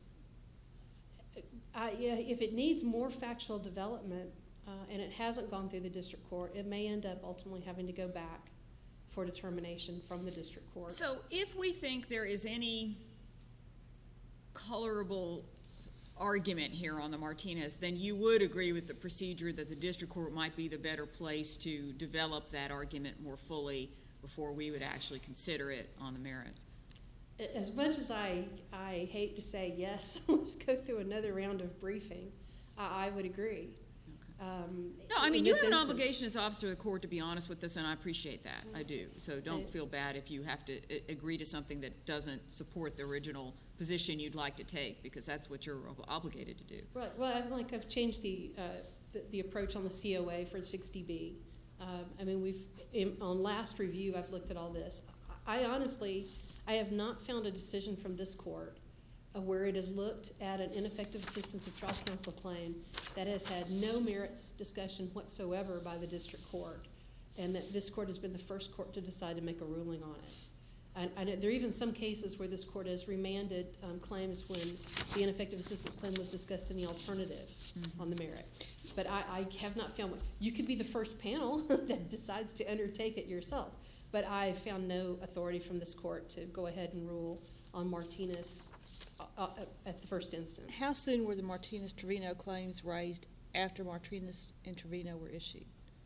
yeah, if it needs more factual development and it hasn't gone through the district court, it may end up ultimately having to go back for determination from the district court. So if we think there is any colorable argument here on the Martinez, then you would agree with the procedure that the district court might be the better place to develop that argument more fully before we would actually consider it on the merits. As much as I hate to say yes, let's go through another round of briefing, I would agree. No, I mean, you have an obligation as officer of the court to be honest with us, and I appreciate that. I do. So don't feel bad if you have to agree to something that doesn't support the original position you'd like to take, because that's what you're obligated to do. Right. Well, I've changed the approach on the COA for 60B. I mean, on last review, I've looked at all this. I honestly have not found a decision from this court where it has looked at an ineffective assistance of trial counsel claim that has had no merits discussion whatsoever by the district court, and that this court has been the first court to decide to make a ruling on it. And there are even some cases where this court has remanded claims when the ineffective assistance claim was discussed in the alternative on the merits. But I have not found one. You could be the first panel that decides to undertake it yourself. But I found no authority from this court to go ahead and rule on Martinez at the first instance. How soon were the Martinez-Trevino claims raised after Martinez and Trevino were issued?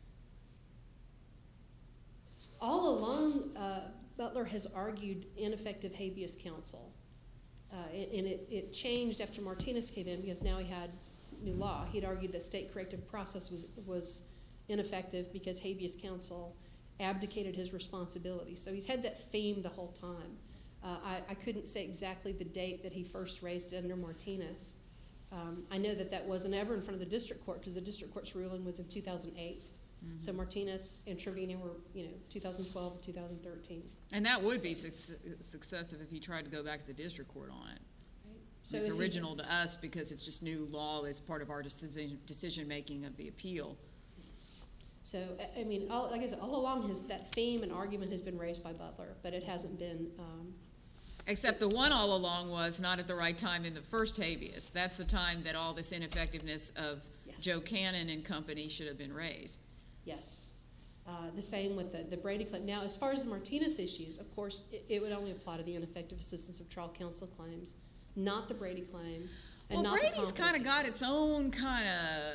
All along, Butler has argued ineffective habeas counsel. And it changed after Martinez came in because now he had new law. He'd argued that state corrective process was ineffective because habeas counsel abdicated his responsibility. So he's had that theme the whole time. I couldn't say exactly the date that he first raised it under Martinez. I know that wasn't ever in front of the district court because the district court's ruling was in 2008. So Martinez and Trevino were, 2012 and 2013. And that would be successive if he tried to go back to the district court on it. Right. So It's if original to us because it's just new law as part of our decision-making of the appeal. So, I mean, like I said, all along that theme and argument has been raised by Butler, but it hasn't been. Except the one all along was not at the right time in the first habeas. That's the time that all this ineffectiveness of Yes. Joe Cannon and company should have been raised. Yes. The same with the Brady claim. Now, as far as the Martinez issues, of course, it would only apply to the ineffective assistance of trial counsel claims, not the Brady claim. And Well, not Brady's the kind of competency. got its own kind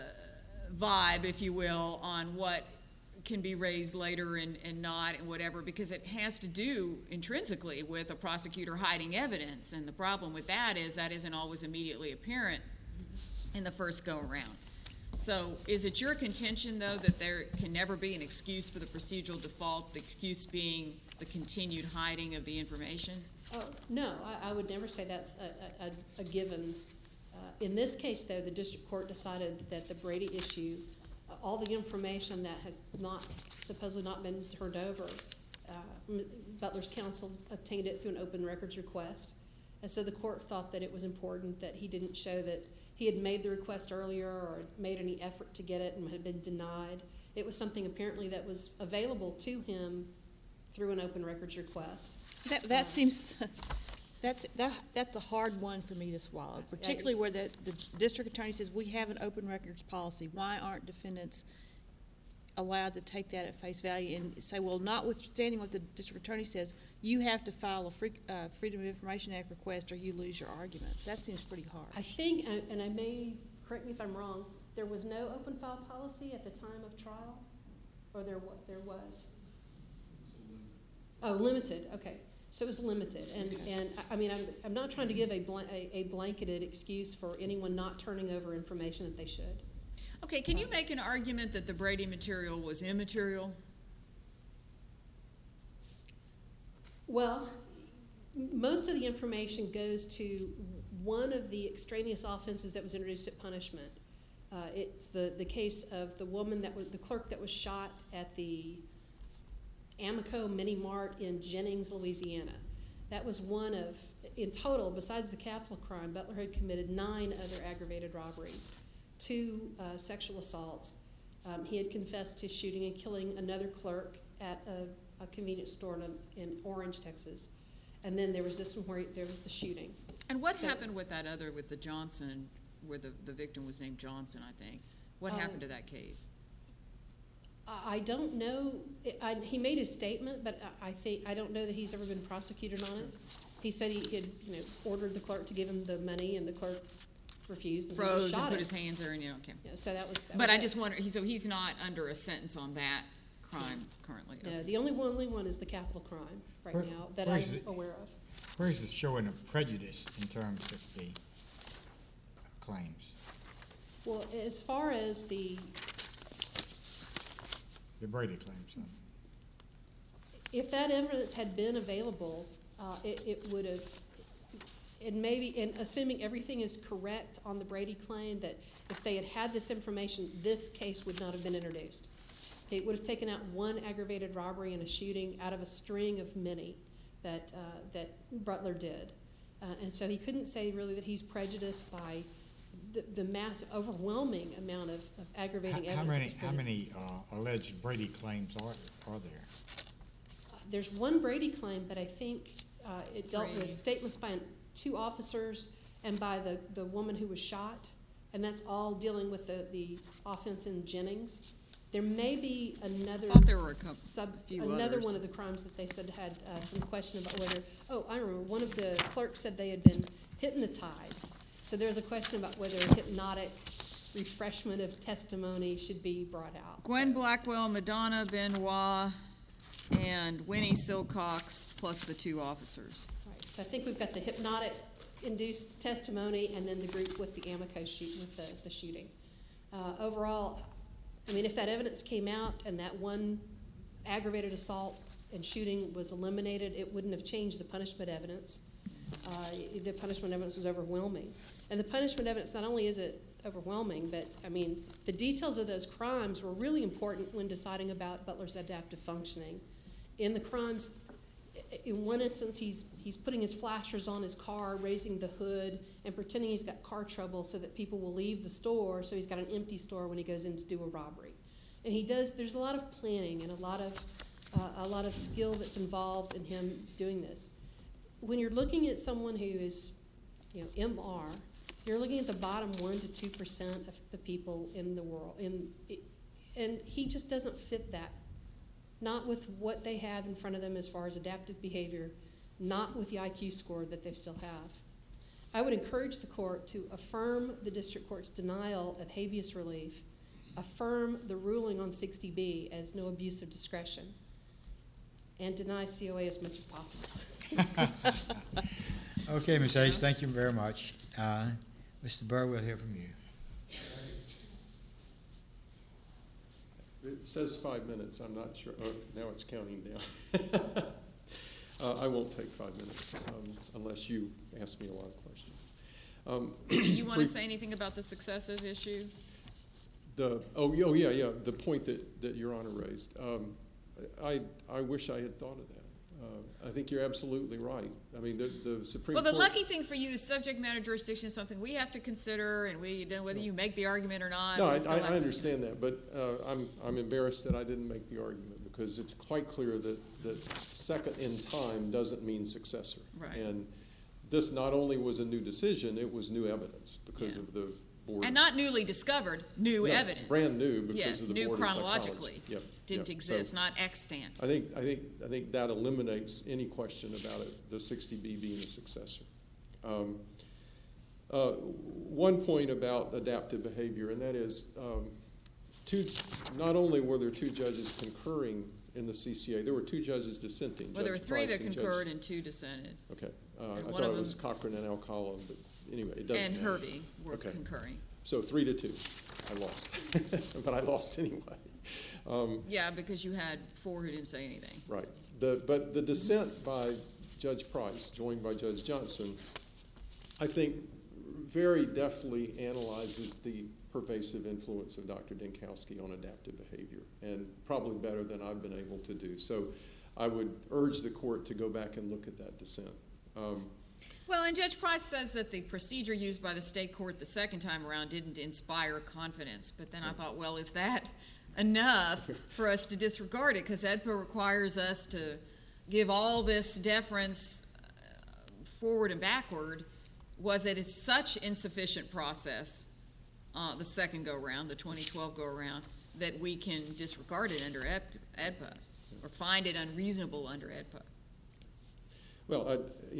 of vibe, if you will, on what can be raised later and not and whatever, because it has to do intrinsically with a prosecutor hiding evidence. And the problem with that isn't always immediately apparent in the first go-around. So is it your contention, though, that there can never be an excuse for the procedural default, the excuse being the continued hiding of the information? Oh, no, I would never say that's a given. In this case, though, the district court decided that the Brady issue, all the information that had supposedly not been turned over, Butler's counsel obtained it through an open records request. And so the court thought that it was important that he didn't show that he had made the request earlier or made any effort to get it and had been denied. It was something apparently that was available to him through an open records request. That seems, that's a hard one for me to swallow, particularly where the district attorney says, we have an open records policy. Why aren't defendants allowed to take that at face value and say, well, notwithstanding what the district attorney says, you have to file a Freedom of Information Act request or you lose your argument? That seems pretty hard. I think, and I may, correct me if I'm wrong, there was no open file policy at the time of trial? Or there was? Oh, limited, okay. So it was limited. And I mean, I'm not trying to give a blanketed excuse for anyone not turning over information that they should. Okay, can you make an argument that the Brady material was immaterial? Well, Most of the information goes to one of the extraneous offenses that was introduced at punishment. It's the case of the woman the clerk that was shot at the Amico Mini Mart in Jennings, Louisiana. That was one of, in total, besides the capital crime, Butler had committed 9 other aggravated robberies, 2 sexual assaults. He had confessed to shooting and killing another clerk at a convenience store in Orange, Texas. And then there was this one where there was the shooting. And what happened with that other, with the Johnson, where the victim was named Johnson, I think? What happened to that case? I don't know. He made his statement, but I don't know that he's ever been prosecuted on it. He said he had ordered the clerk to give him the money, and the clerk refused. And he Froze just shot and put him. his hands there, and okay. Yeah, so that was. But I just wonder, so he's not under a sentence on that crime currently? No, Okay. the only one is the capital crime right Where- now that where's I'm it? aware of. Where's the showing of prejudice in terms of the claims, Well, as far as the Brady claims? if that evidence had been available, it would have, and assuming everything is correct on the Brady claim, that if they had had this information, this case would not have been introduced. It would have taken out one aggravated robbery and a shooting out of a string of many that Butler did. And so he couldn't say really that he's prejudiced by the massive, overwhelming amount of aggravating evidence. How many alleged Brady claims are there? There's one Brady claim, but I think it dealt Three. with statements by 2 officers and by the woman who was shot, and that's all dealing with the offense in Jennings. There may be another I thought there were a few another others. one of the crimes that they said had some question about whether. Oh, I remember one of the clerks said they had been hypnotized. So there's a question about whether hypnotic refreshment of testimony should be brought out. Gwen So- Blackwell, Madonna Benoit, and Winnie Silcox, plus the 2 officers. Right, so I think we've got the hypnotic induced testimony and then the group with the Amico with the shooting. Overall, I mean, if that evidence came out and that one aggravated assault and shooting was eliminated, it wouldn't have changed the punishment evidence. The punishment evidence was overwhelming. And the punishment evidence, not only is it overwhelming, but, I mean, the details of those crimes were really important when deciding about Butler's adaptive functioning. In the crimes, in one instance, he's putting his flashers on his car, raising the hood, and pretending he's got car trouble so that people will leave the store, so he's got an empty store when he goes in to do a robbery. And there's a lot of planning and a lot of skill that's involved in him doing this. When you're looking at someone who is, MR, you're looking at the bottom 1% to 2% of the people in the world, and he just doesn't fit that. Not with what they have in front of them as far as adaptive behavior, not with the IQ score that they still have. I would encourage the court to affirm the district court's denial of habeas relief, affirm the ruling on 60B as no abuse of discretion, and deny COA as much as possible. Okay, Ms. Hayes, thank you very much. Mr. Burr, we'll hear from you. It says 5 minutes, I'm not sure, oh, now it's counting down. I won't take 5 minutes, unless you ask me a lot of questions. You want to say anything about the successive issue? The point that Your Honor raised. I wish I had thought of that. I think you're absolutely right. I mean, the Supreme Well, Court. the lucky thing for you is subject matter jurisdiction is something we have to consider, and whether you make the argument or not. No, we still I have to- understand that, but I'm embarrassed that I didn't make the argument, because it's quite clear that second in time doesn't mean successor. Right. And this not only was a new decision, it was new evidence because Yeah. of the board. And not newly discovered, new No, evidence. brand new because Yes, of the new Board of chronologically. Psychology. Yep, Didn't yep. exist, So not extant. I think that eliminates any question about it, the 60B being a successor. One point about adaptive behavior, and that is, not only were there 2 judges concurring in the CCA, there were 2 judges dissenting. Well, there were Judge 3 Price that and Judge- concurred and 2 dissented. Okay, I And one thought of it was them- Cochran and Alcala, but anyway, it doesn't And matter. Herbie were Okay. concurring. So 3-2, I lost, but I lost anyway. Yeah, because you had 4 who didn't say anything. Right. But the dissent by Judge Price, joined by Judge Johnson, I think very deftly analyzes the pervasive influence of Dr. Dinkowski on adaptive behavior, and probably better than I've been able to do. So I would urge the court to go back and look at that dissent. Well, and Judge Price says that the procedure used by the state court the second time around didn't inspire confidence. But then I thought, well, is that enough for us to disregard it? Because EDPA requires us to give all this deference forward and backward. Was it such insufficient process, the second go-around, the 2012 go-around, that we can disregard it under EDPA or find it unreasonable under EDPA? Well,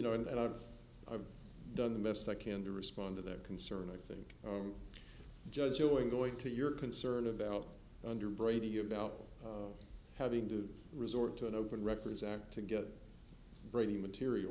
I've done the best I can to respond to that concern, I think. Judge Owen, going to your concern about, under Brady, about having to resort to an Open Records Act to get Brady material,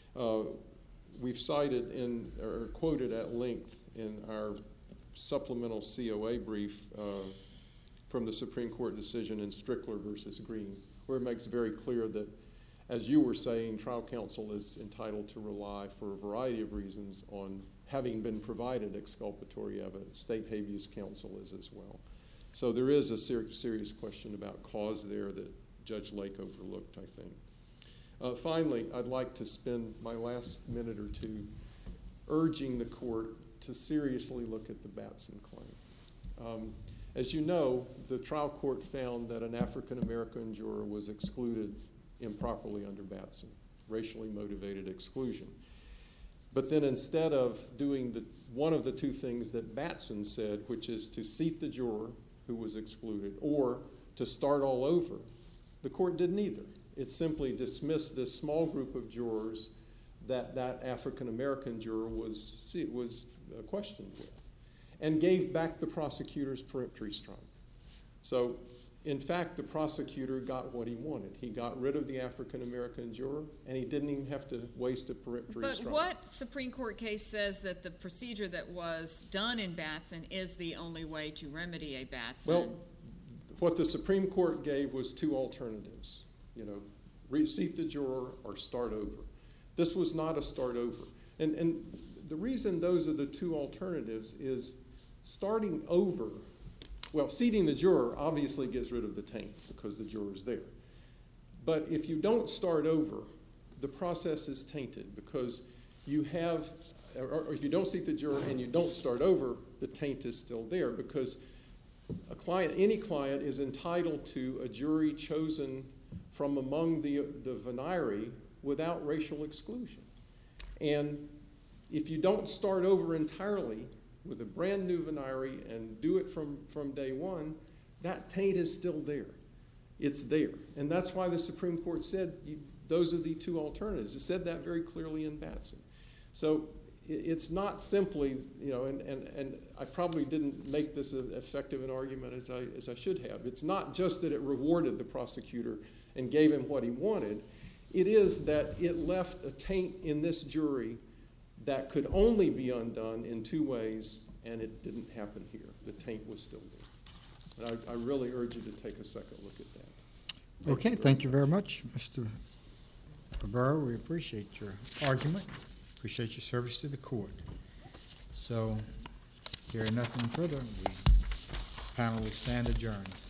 we've cited or quoted at length in our supplemental COA brief from the Supreme Court decision in Strickler versus Green, where it makes very clear that, as you were saying, trial counsel is entitled to rely for a variety of reasons on having been provided exculpatory evidence. State habeas counsel is as well. So there is a serious question about cause there that Judge Lake overlooked, I think. Finally, I'd like to spend my last minute or two urging the court to seriously look at the Batson claim. As you know, the trial court found that an African-American juror was excluded improperly under Batson, racially motivated exclusion. But then instead of doing one of the two things that Batson said, which is to seat the juror who was excluded or to start all over, the court did neither. It simply dismissed this small group of jurors that African-American juror was questioned with, and gave back the prosecutor's peremptory strike. So, in fact, the prosecutor got what he wanted. He got rid of the African-American juror, and he didn't even have to waste a peremptory strike. But what Supreme Court case says that the procedure that was done in Batson is the only way to remedy a Batson? Well, what the Supreme Court gave was two alternatives. Reseat the juror or start over. This was not a start over. And the reason those are the two alternatives is starting over. Well, seating the juror obviously gets rid of the taint because the juror's there. But if you don't start over, the process is tainted because you have, or if you don't seat the juror and you don't start over, the taint is still there because any client is entitled to a jury chosen from among the venire without racial exclusion. And if you don't start over entirely with a brand new venire and do it from day one, that taint is still there. It's there. And that's why the Supreme Court said those are the two alternatives. It said that very clearly in Batson. So it's not simply, and I probably didn't make this as effective an argument as I should have. It's not just that it rewarded the prosecutor and gave him what he wanted. It is that it left a taint in this jury that could only be undone in two ways, and it didn't happen here. The taint was still there. And I really urge you to take a second look at that. Okay, thank you very much, Mr. Rivera. We appreciate your argument, appreciate your service to the court. So, hearing nothing further, the panel will stand adjourned.